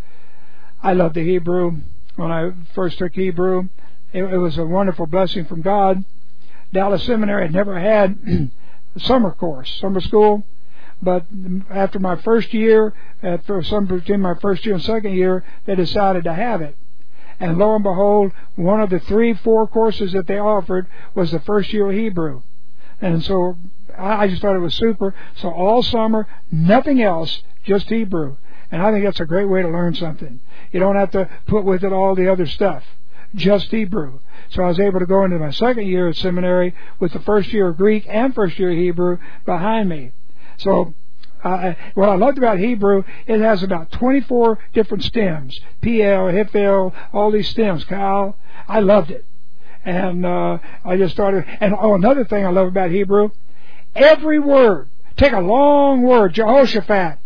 A: I love the Hebrew. When I first took Hebrew, it, it was a wonderful blessing from God. Dallas Seminary had never had a summer course, summer school, but after my first year, after some between my first year and second year, they decided to have it. And lo and behold, one of the three, four courses that they offered was the first year of Hebrew. And so I just thought it was super. So all summer, nothing else, just Hebrew. And I think that's a great way to learn something. You don't have to put with it all the other stuff. Just Hebrew. So I was able to go into my second year at seminary with the first year of Greek and first year of Hebrew behind me. So uh, what I loved about Hebrew, it has about twenty-four different stems. P L, Hifel, all these stems. Kal. I loved it. And uh, I just started. And oh, another thing I love about Hebrew, every word, take a long word, Jehoshaphat,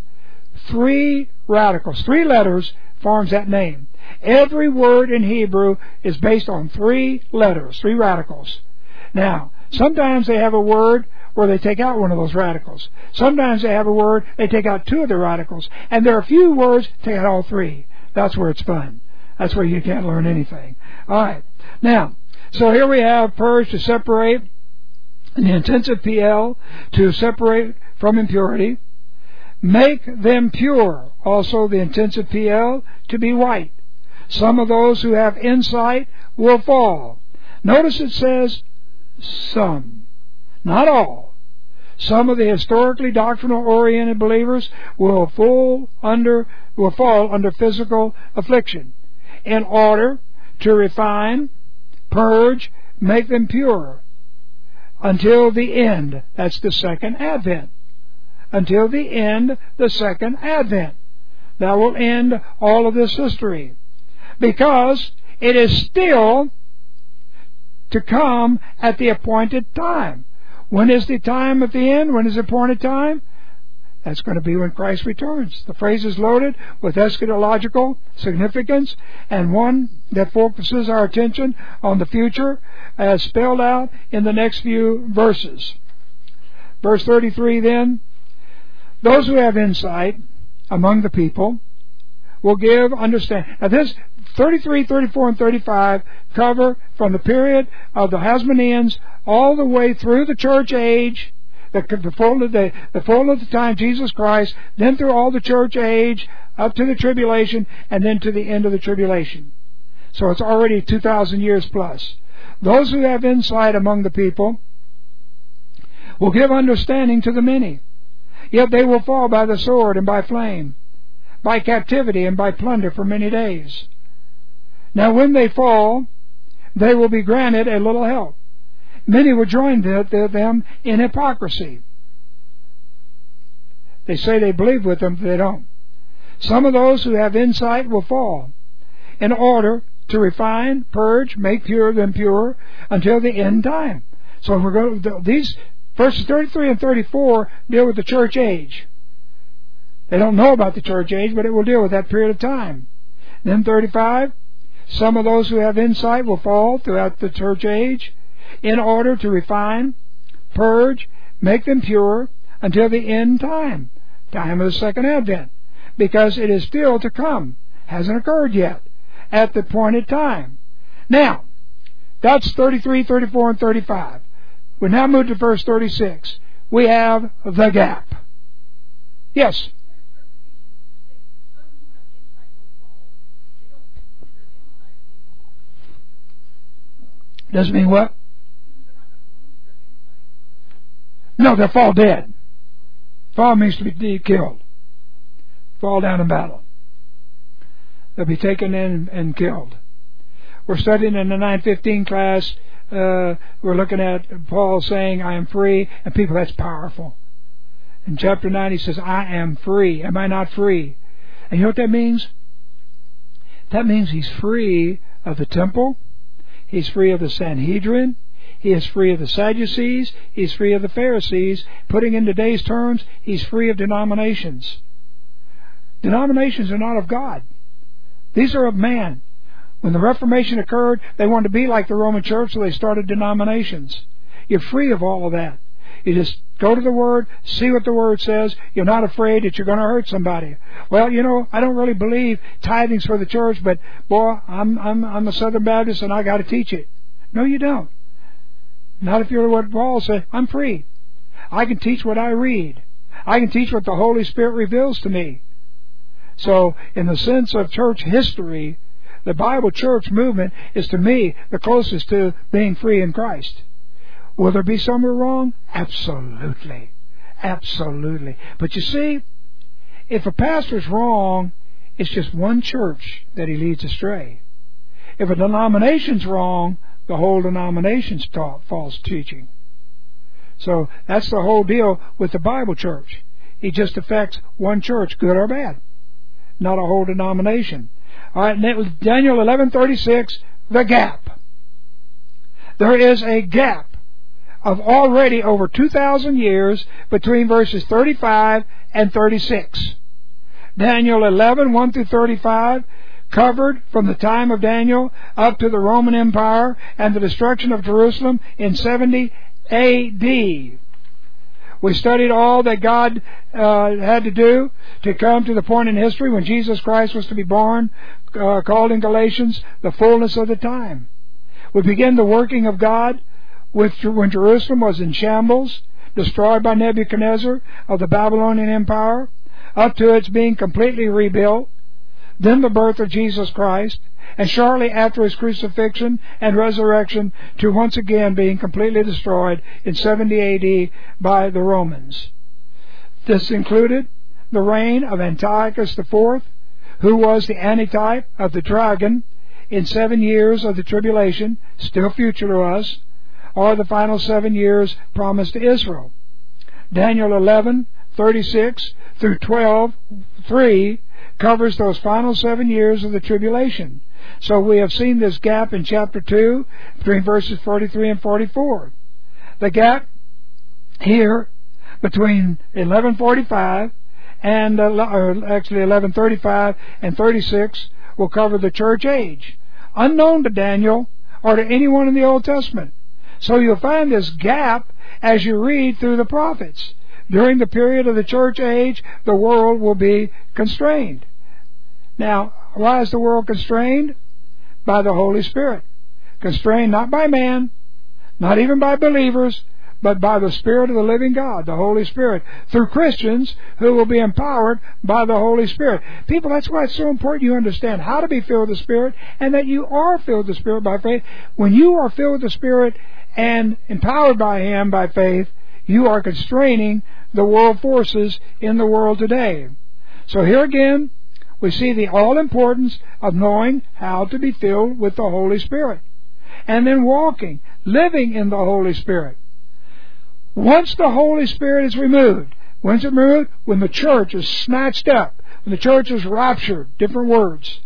A: three radicals, three letters forms that name. Every word in Hebrew is based on three letters, three radicals. Now, sometimes they have a word where they take out one of those radicals. Sometimes they have a word, they take out two of the radicals. And there are a few words, take out all three. That's where it's fun. That's where you can't learn anything. All right. Now, so here we have purge, to separate, in the intensive P L, to separate from impurity. Make them pure, also the intensive P L, to be white. Some of those who have insight will fall. Notice it says some, not all. Some of the historically doctrinal-oriented believers will fall under will fall under physical affliction, in order to refine, purge, make them pure, until the end. That's the second advent. Until the end, the second advent. That will end all of this history. Because it is still to come at the appointed time. When is the time at the end? When is the appointed time? That's going to be when Christ returns. The phrase is loaded with eschatological significance, and one that focuses our attention on the future as spelled out in the next few verses. Verse thirty-three then, those who have insight among the people will give understanding. Now this thirty-three, thirty-four, and thirty-five cover from the period of the Hasmoneans all the way through the church age, the, the, full of the, the full of the time Jesus Christ, then through all the church age, up to the tribulation, and then to the end of the tribulation. So it's already two thousand years plus. Those who have insight among the people will give understanding to the many. Yet they will fall by the sword and by flame, by captivity and by plunder for many days. Now when they fall, they will be granted a little help. Many will join them in hypocrisy. They say they believe with them, but they don't. Some of those who have insight will fall, in order to refine, purge, make pure them pure, until the end time. So we're going to, these verses thirty-three and thirty-four deal with the church age. They don't know about the church age, but it will deal with that period of time. Then thirty-five, some of those who have insight will fall throughout the church age, in order to refine, purge, make them pure, until the end time, time of the second advent, because it is still to come, hasn't occurred yet, at the appointed time. Now, that's thirty-three, thirty-four, and thirty-five. We now move to verse thirty-six. We have the gap. Yes? Doesn't mean what? No, they'll fall dead. Fall means to be killed. Fall down in battle. They'll be taken in and killed. We're studying in the nine fifteen class. Uh, we're looking at Paul saying, I am free. And people, that's powerful. In chapter nine, he says, I am free. Am I not free? And you know what that means? That means he's free of the temple. He's free of the Sanhedrin. He is free of the Sadducees. He's free of the Pharisees. Putting in today's terms, he's free of denominations. Denominations are not of God. These are of man. When the Reformation occurred, they wanted to be like the Roman Church, so they started denominations. You're free of all of that. You just go to the Word, see what the Word says. You're not afraid that you're going to hurt somebody. Well, you know, I don't really believe tithing's for the church, but boy, I'm I'm I'm a Southern Baptist and I got to teach it. No, you don't. Not if you're what Paul said. I'm free. I can teach what I read. I can teach what the Holy Spirit reveals to me. So, in the sense of church history, the Bible church movement is, to me, the closest to being free in Christ. Will there be somewhere wrong? Absolutely. Absolutely. But you see, if a pastor's wrong, it's just one church that he leads astray. If a denomination's wrong, the whole denomination's taught false teaching. So that's the whole deal with the Bible church. It just affects one church, good or bad, not a whole denomination. All right, Daniel eleven thirty-six, the gap. There is a gap of already over two thousand years between verses thirty-five and thirty-six. Daniel eleven, one through thirty-five, covered from the time of Daniel up to the Roman Empire and the destruction of Jerusalem in seventy A D. We studied all that God uh, had to do to come to the point in history when Jesus Christ was to be born, uh, called in Galatians the fullness of the time. We begin the working of God with when Jerusalem was in shambles, destroyed by Nebuchadnezzar of the Babylonian Empire, up to its being completely rebuilt, then the birth of Jesus Christ, and shortly after His crucifixion and resurrection to once again being completely destroyed in seventy A D by the Romans. This included the reign of Antiochus the fourth, who was the antitype of the dragon in seven years of the tribulation, still future to us, or the final seven years promised to Israel. Daniel eleven thirty-six through twelve three covers those final seven years of the tribulation. So we have seen this gap in chapter two between verses forty-three and forty-four. The gap here between eleven forty-five and uh, or actually eleven thirty-five and thirty-six will cover the church age, unknown to Daniel or to anyone in the Old Testament. So you'll find this gap as you read through the prophets. During the period of the church age, the world will be constrained. Now, why is the world constrained? By the Holy Spirit. Constrained not by man, not even by believers, but by the Spirit of the living God, the Holy Spirit, through Christians who will be empowered by the Holy Spirit. People, that's why it's so important you understand how to be filled with the Spirit, and that you are filled with the Spirit by faith. When you are filled with the Spirit and empowered by Him by faith, you are constraining the world forces in the world today. So here again, we see the all-importance of knowing how to be filled with the Holy Spirit. And then walking, living in the Holy Spirit. Once the Holy Spirit is removed, when's it removed? When the church is snatched up, when the church is raptured, different words.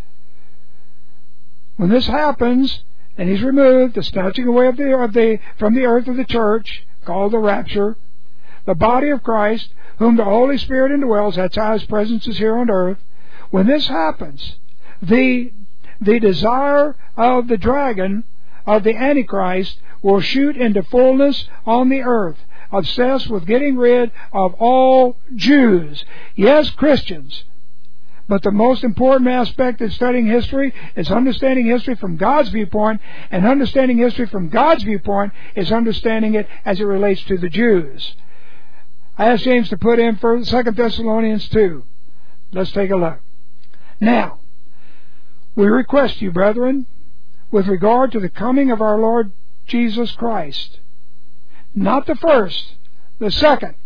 A: When this happens, and He's removed, the snatching away of the, of the from the earth of the church, called the rapture, the body of Christ, whom the Holy Spirit indwells, that's how His presence is here on earth. When this happens, the the desire of the dragon, of the Antichrist, will shoot into fullness on the earth, obsessed with getting rid of all Jews. Yes, Christians. But the most important aspect in studying history is understanding history from God's viewpoint, and understanding history from God's viewpoint is understanding it as it relates to the Jews. I asked James to put in for Second Thessalonians two. Let's take a look. Now, we request you, brethren, with regard to the coming of our Lord Jesus Christ, not the first, the second.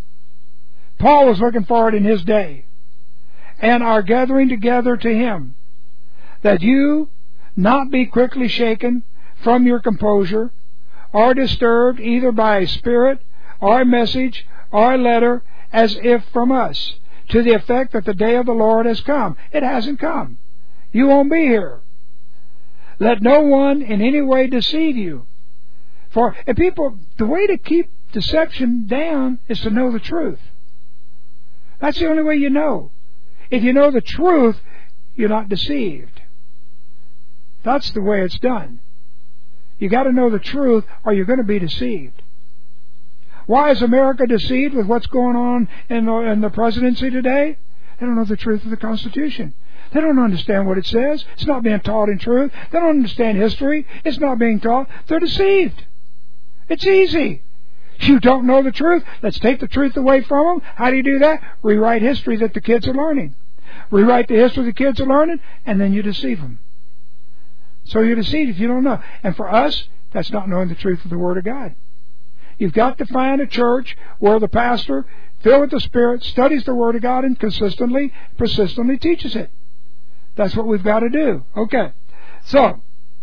A: Paul was looking forward in his day, and our gathering together to Him, that you not be quickly shaken from your composure, or disturbed either by a spirit, or a message, or a letter, as if from us, to the effect that the day of the Lord has come. It hasn't come. You won't be here. Let no one in any way deceive you. For and people, the way to keep deception down is to know the truth. That's the only way you know. If you know the truth, you're not deceived. That's the way it's done. You got to know the truth, or you're going to be deceived. Why is America deceived with what's going on in the, in the presidency today? They don't know the truth of the Constitution. They don't understand what it says. It's not being taught in truth. They don't understand history. It's not being taught. They're deceived. It's easy. You don't know the truth. Let's take the truth away from them. How do you do that? Rewrite history that the kids are learning. Rewrite the history the kids are learning, and then you deceive them. So you're deceived if you don't know. And for us, that's not knowing the truth of the Word of God. You've got to find a church where the pastor, filled with the Spirit, studies the Word of God and consistently, persistently teaches it. That's what we've got to do. Okay. So,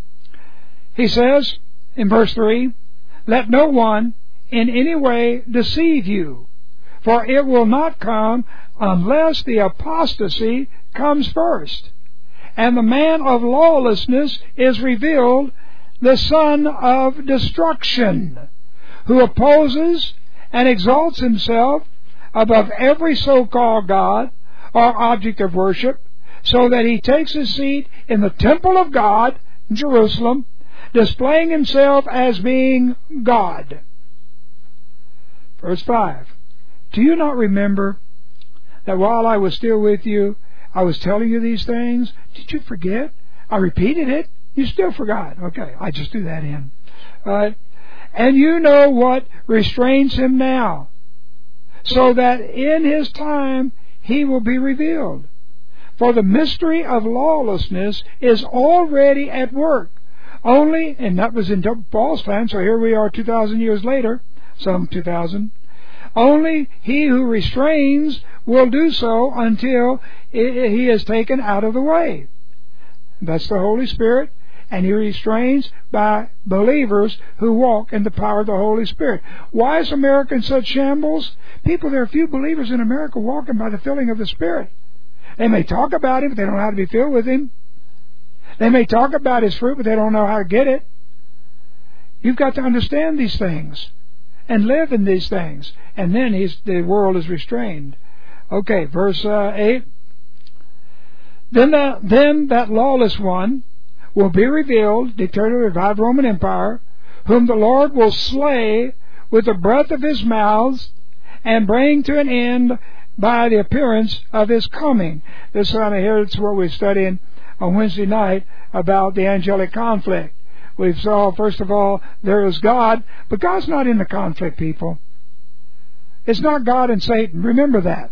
A: he says in verse three, let no one in any way deceive you, for it will not come unless the apostasy comes first, and the man of lawlessness is revealed, the son of destruction, who opposes and exalts himself above every so-called God or object of worship, so that he takes his seat in the temple of God in Jerusalem, displaying himself as being God. Verse five. Do you not remember that while I was still with you, I was telling you these things? Did you forget? I repeated it. You still forgot. Okay, I just do that in. All right. And you know what restrains him now, so that in his time he will be revealed. For the mystery of lawlessness is already at work. Only, and that was in Paul's time, so here we are two thousand years later, some two thousand. Only he who restrains will do so until he is taken out of the way. That's the Holy Spirit, and he restrains by believers who walk in the power of the Holy Spirit. Why is America in such shambles? People, there are few believers in America walking by the filling of the Spirit. They may talk about Him, but they don't know how to be filled with Him. They may talk about His fruit, but they don't know how to get it. You've got to understand these things and live in these things, and then he's, the world is restrained. Okay, verse uh, eight. Then, the, then that lawless one will be revealed, declared to the revived Roman Empire, whom the Lord will slay with the breath of His mouth and bring to an end by the appearance of His coming. This kind of here is what we're studying on Wednesday night about the angelic conflict. We saw, first of all, there is God, but God's not in the conflict, people. It's not God and Satan. Remember that.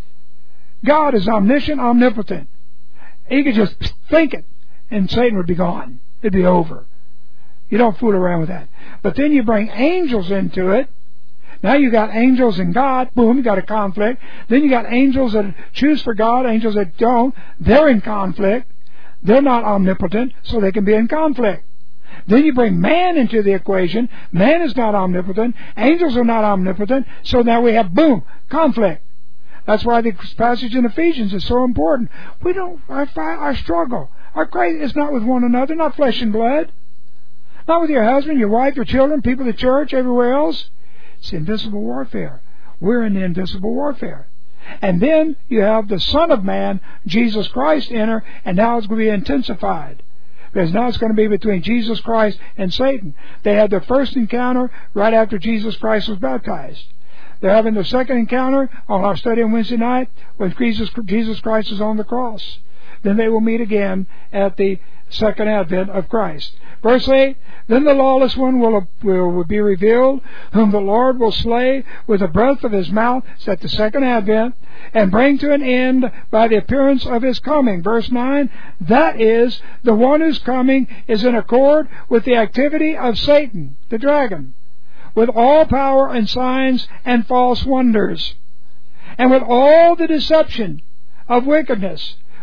A: God is omniscient, omnipotent. He could just think it, and Satan would be gone. It'd be over. You don't fool around with that. But then you bring angels into it. Now you got angels and God. Boom, you got a conflict. Then you got angels that choose for God, angels that don't. They're in conflict. They're not omnipotent, so they can be in conflict. Then you bring man into the equation. Man is not omnipotent. Angels are not omnipotent. So now we have, boom, conflict. That's why the passage in Ephesians is so important. We don't, our, our struggle, our Christ is not with one another, not flesh and blood. Not with your husband, your wife, your children, people at church, everywhere else. It's invisible warfare. We're in the invisible warfare. And then you have the Son of Man, Jesus Christ, enter, and now it's going to be intensified. Because now it's going to be between Jesus Christ and Satan. They had their first encounter right after Jesus Christ was baptized. They're having their second encounter on our study on Wednesday night when Jesus, Jesus Christ is on the cross. Then they will meet again at the second advent of Christ. Verse eight, then the lawless one will, will, will be revealed, whom the Lord will slay with the breath of His mouth, it's at the second advent, and bring to an end by the appearance of His coming. Verse nine, that is, the one whose coming is in accord with the activity of Satan, the dragon, with all power and signs and false wonders, and with all the deception of wickedness,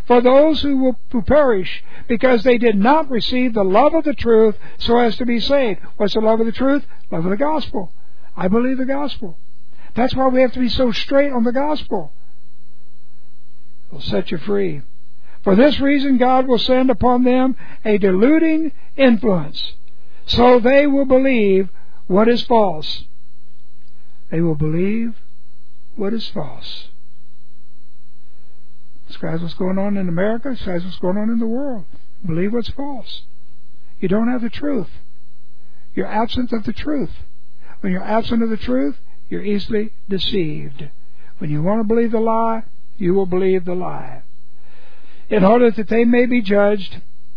A: for those who will who perish, because they did not receive the love of the truth so as to be saved. What's the love of the truth? Love of the gospel. I believe the gospel. That's why we have to be so straight on the gospel. It'll set you free. For this reason, God will send upon them a deluding influence, so they will believe what is false. They will believe what is false. Describes what's going on in America. Describes what's going on in the world. Believe what's false. You don't have the truth. You're absent of the truth. When you're absent of the truth, you're easily deceived. When you want to believe the lie, you will believe the lie. In order that they may be judged,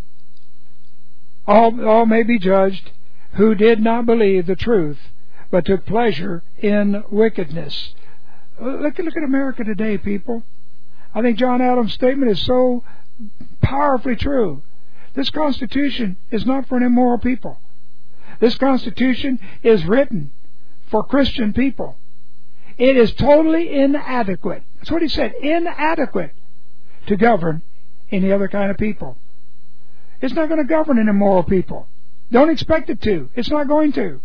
A: all, all may be judged who did not believe the truth, but took pleasure in wickedness. Look, look at America today, people. I think John Adams' statement is so powerfully true. This Constitution is not for an immoral people. This Constitution is written for Christian people. It is totally inadequate. That's what he said, inadequate to govern any other kind of people. It's not going to govern an immoral people. Don't expect it to. It's not going to.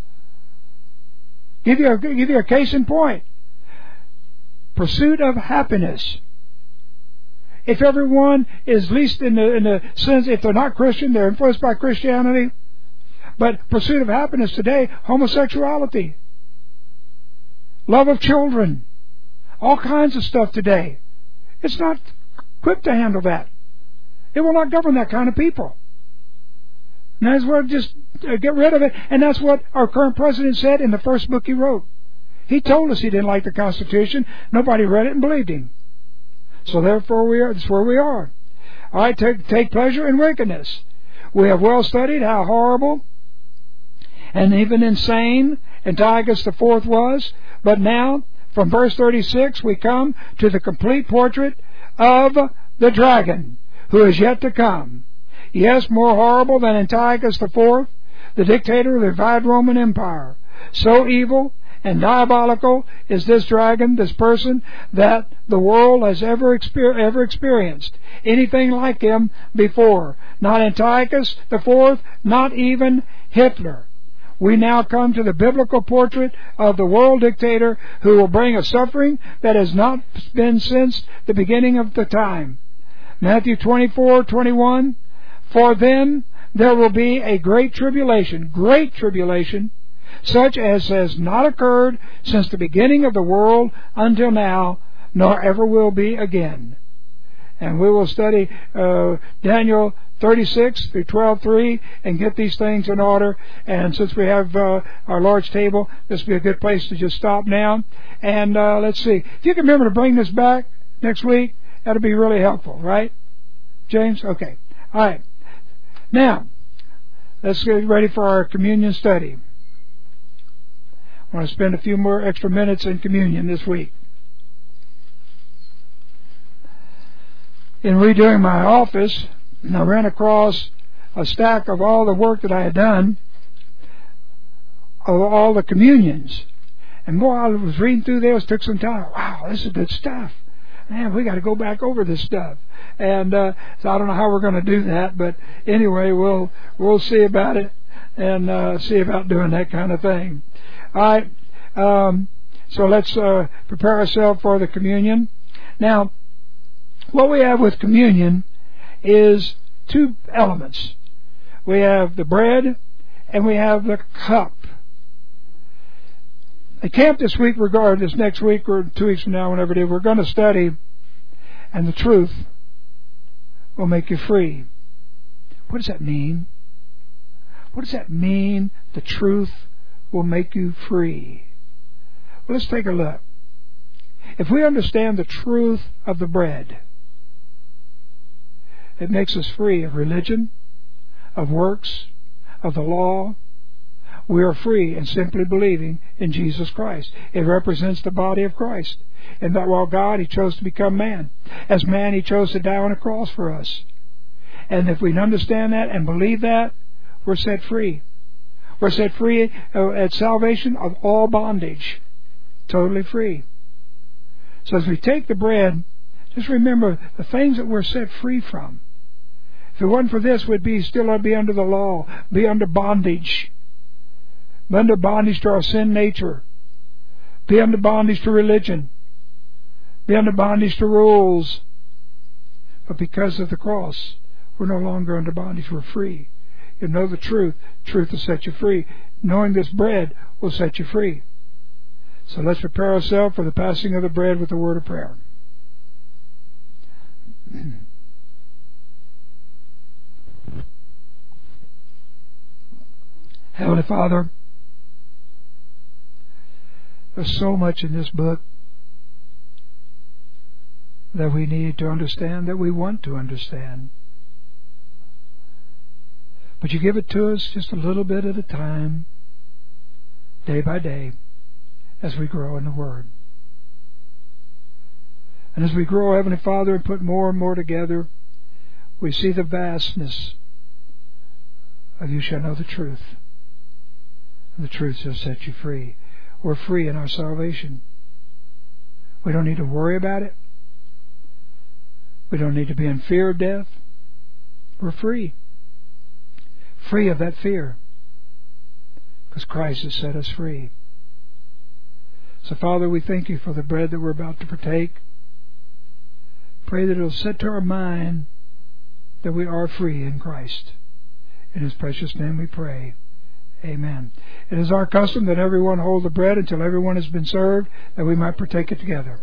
A: Give you a, give you a case in point. Pursuit of happiness. If everyone is least in the, in the sense, if they're not Christian, they're influenced by Christianity. But pursuit of happiness today, homosexuality, love of children, all kinds of stuff today. It's not equipped to handle that. It will not govern that kind of people. And that's what just uh, get rid of it. And that's what our current president said in the first book he wrote. He told us he didn't like the Constitution. Nobody read it and believed him. So therefore we are. That's where we are. All right, take, take pleasure in wickedness. We have well studied how horrible and even insane Antiochus the Fourth was. But now, from verse thirty-six, we come to the complete portrait of the dragon who is yet to come. Yes, more horrible than Antiochus the Fourth, the dictator of the divided Roman Empire. So evil and diabolical is this dragon, this person, that the world has ever, exper- ever experienced anything like him before. Not Antiochus the Fourth, not even Hitler. We now come to the biblical portrait of the world dictator who will bring a suffering that has not been since the beginning of the time. Matthew twenty-four twenty-one. For then there will be a great tribulation, great tribulation, such as has not occurred since the beginning of the world until now, nor ever will be again. And we will study uh, Daniel thirty-six through twelve three and get these things in order. And since we have uh, our large table, this will be a good place to just stop now. And uh, let's see. If you can remember to bring this back next week, that'll be really helpful, right, James? Okay. All right. Now, let's get ready for our communion study. I want to spend a few more extra minutes in communion this week. In redoing my office, I ran across a stack of all the work that I had done, of all the communions. And boy, I was reading through those, took some time. Wow, this is good stuff. Man, we got to go back over this stuff. And uh, so I don't know how we're going to do that, but anyway, we'll we'll see about it and uh, see about doing that kind of thing. All right, um, so let's uh, prepare ourselves for the communion. Now, what we have with communion is two elements. We have the bread and we have the cup. At camp this week, regard this next week or two weeks from now, whenever it is, we're going to study, and the truth will make you free. What does that mean? What does that mean? The truth will make you free. Well, let's take a look. If we understand the truth of the bread, it makes us free of religion, of works, of the law. We are free in simply believing in Jesus Christ. It represents the body of Christ. And that while God, He chose to become man. As man, He chose to die on a cross for us. And if we understand that and believe that, we're set free. We're set free at salvation of all bondage. Totally free. So as we take the bread, Just remember the things that we're set free from. If it wasn't for this, we'd be still be under the law, be under bondage, be under bondage to our sin nature, be under bondage to religion, be under bondage to rules. But because of the cross, we're no longer under bondage. We're free. You know the truth. Truth will set you free. Knowing this bread will set you free. So let's prepare ourselves for the passing of the bread with the word of prayer. Heavenly Father, there's so much in this book that we need to understand, that we want to understand. But you give it to us just a little bit at a time, day by day, as we grow in the Word. And as we grow, Heavenly Father, and put more and more together, we see the vastness of you shall know the truth. And the truth shall set you free. We're free in our salvation. We don't need to worry about it. We don't need to be in fear of death. We're free. Free of that fear. Because Christ has set us free. So, Father, we thank you for the bread that we're about to partake. Pray that it will set to our mind that we are free in Christ. In His precious name we pray. Amen. It is our custom that everyone hold the bread until everyone has been served, that we might partake it together.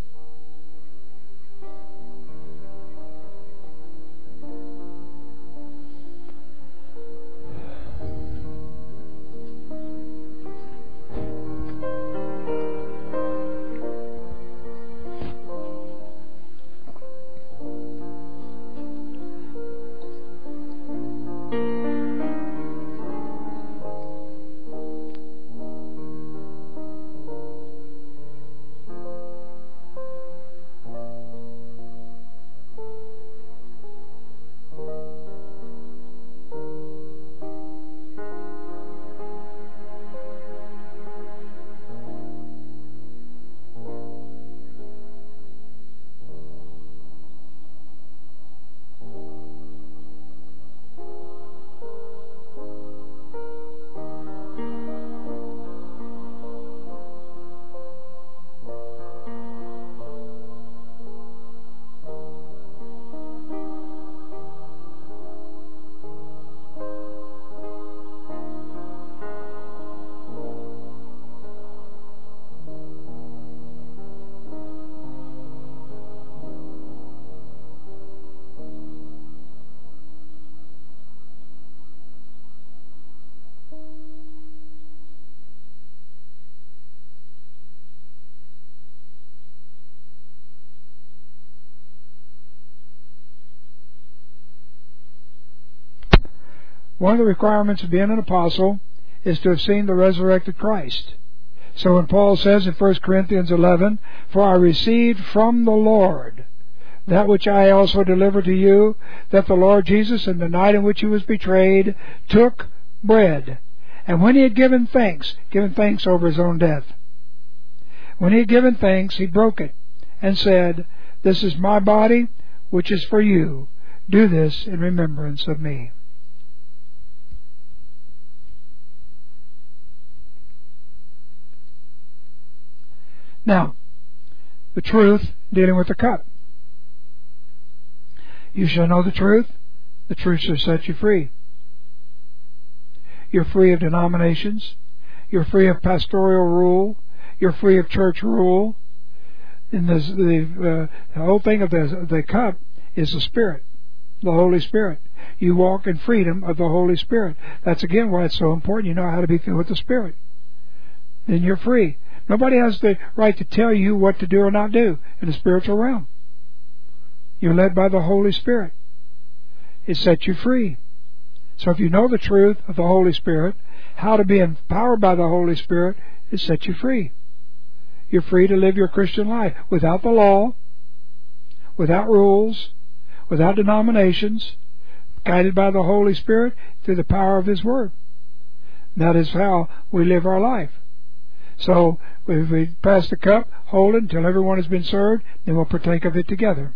A: One of the requirements of being an apostle is to have seen the resurrected Christ. So when Paul says in First Corinthians eleven, "For I received from the Lord that which I also delivered to you, that the Lord Jesus, in the night in which He was betrayed, took bread. And when He had given thanks," given thanks over His own death, "when He had given thanks, He broke it, and said, 'This is my body, which is for you. Do this in remembrance of me.'" Now, the truth dealing with the cup. You shall know the truth. The truth shall set you free. You're free of denominations. You're free of pastoral rule. You're free of church rule. And the, the, uh, the whole thing of the, the cup is the Spirit, the Holy Spirit. You walk in freedom of the Holy Spirit. That's again why it's so important. You know how to be filled with the Spirit. Then you're free. Nobody has the right to tell you what to do or not do in the spiritual realm. You're led by the Holy Spirit. It sets you free. So if you know the truth of the Holy Spirit, how to be empowered by the Holy Spirit, it sets you free. You're free to live your Christian life without the law, without rules, without denominations, guided by the Holy Spirit through the power of His Word. That is how we live our life. So if we pass the cup, hold it until everyone has been served, then we'll partake of it together.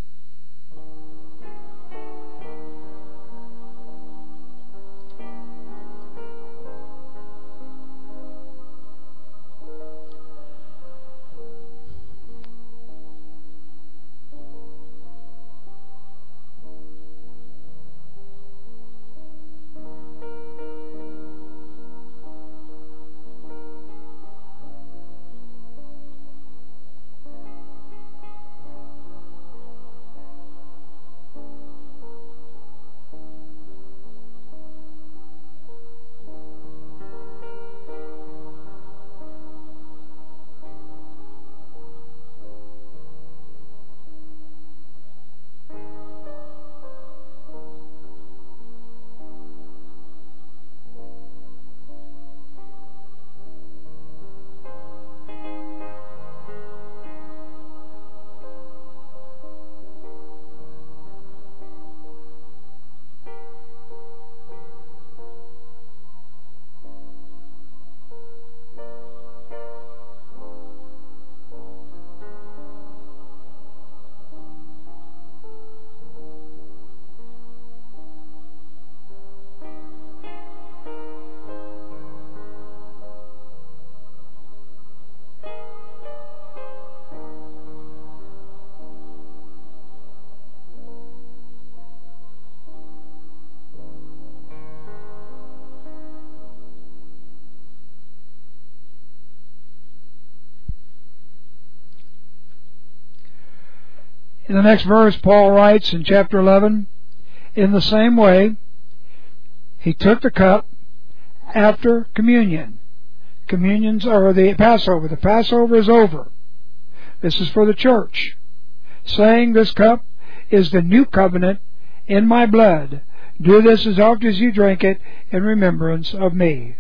A: In the next verse, Paul writes in chapter eleven, in the same way, he took the cup after communion. Communions are the Passover. The Passover is over. This is for the church. Saying, this cup is the new covenant in my blood. Do this as often as you drink it in remembrance of me.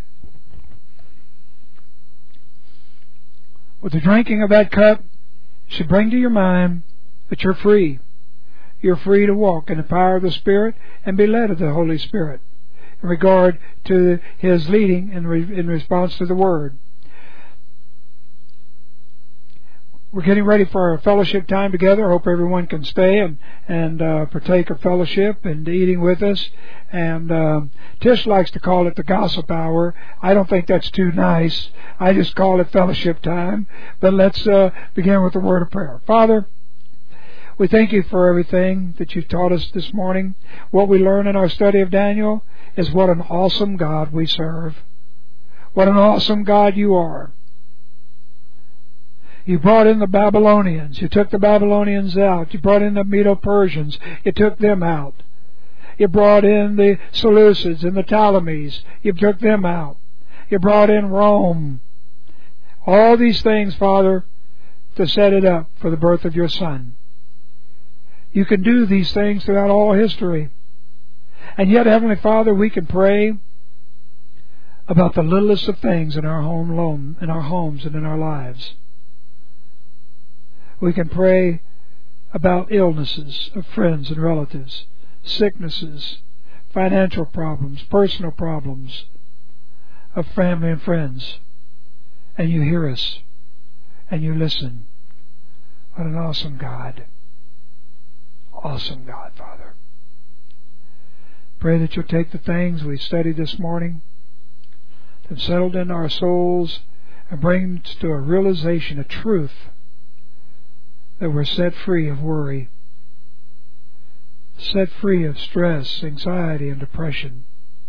A: With the drinking of that cup, it should bring to your mind that you're free. You're free to walk in the power of the Spirit and be led of the Holy Spirit in regard to His leading in, re- in response to the Word. We're getting ready for our fellowship time together. I hope everyone can stay and, and uh, partake of fellowship and eating with us. And um, Tish likes to call it the gossip hour. I don't think that's too nice. I just call it fellowship time. But let's uh, begin with a word of prayer. Father, we thank you for everything that you've taught us this morning. What we learn in our study of Daniel is what an awesome God we serve. What an awesome God you are. You brought in the Babylonians. You took the Babylonians out. You brought in the Medo-Persians. You took them out. You brought in the Seleucids and the Ptolemies. You took them out. You brought in Rome. All these things, Father, to set it up for the birth of your Son. You can do these things throughout all history. And yet, Heavenly Father, we can pray about the littlest of things in our home, in our homes and in our lives. We can pray about illnesses of friends and relatives, sicknesses, financial problems, personal problems of family and friends. And you hear us, and you listen. What an awesome God. Awesome God, Father. Pray that you'll take the things we studied this morning and settled in our souls and bring to a realization, a truth, that we're set free of worry, set free of stress, anxiety, and depression,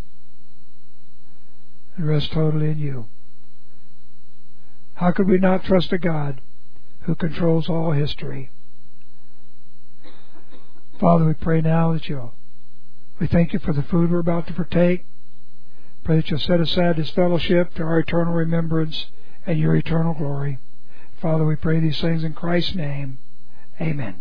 A: and rest totally in you. How could we not trust a God who controls all history? Father, we pray now that you'll, we thank you for the food we're about to partake. Pray that you'll set aside this fellowship to our eternal remembrance and your eternal glory. Father, we pray these things in Christ's name. Amen.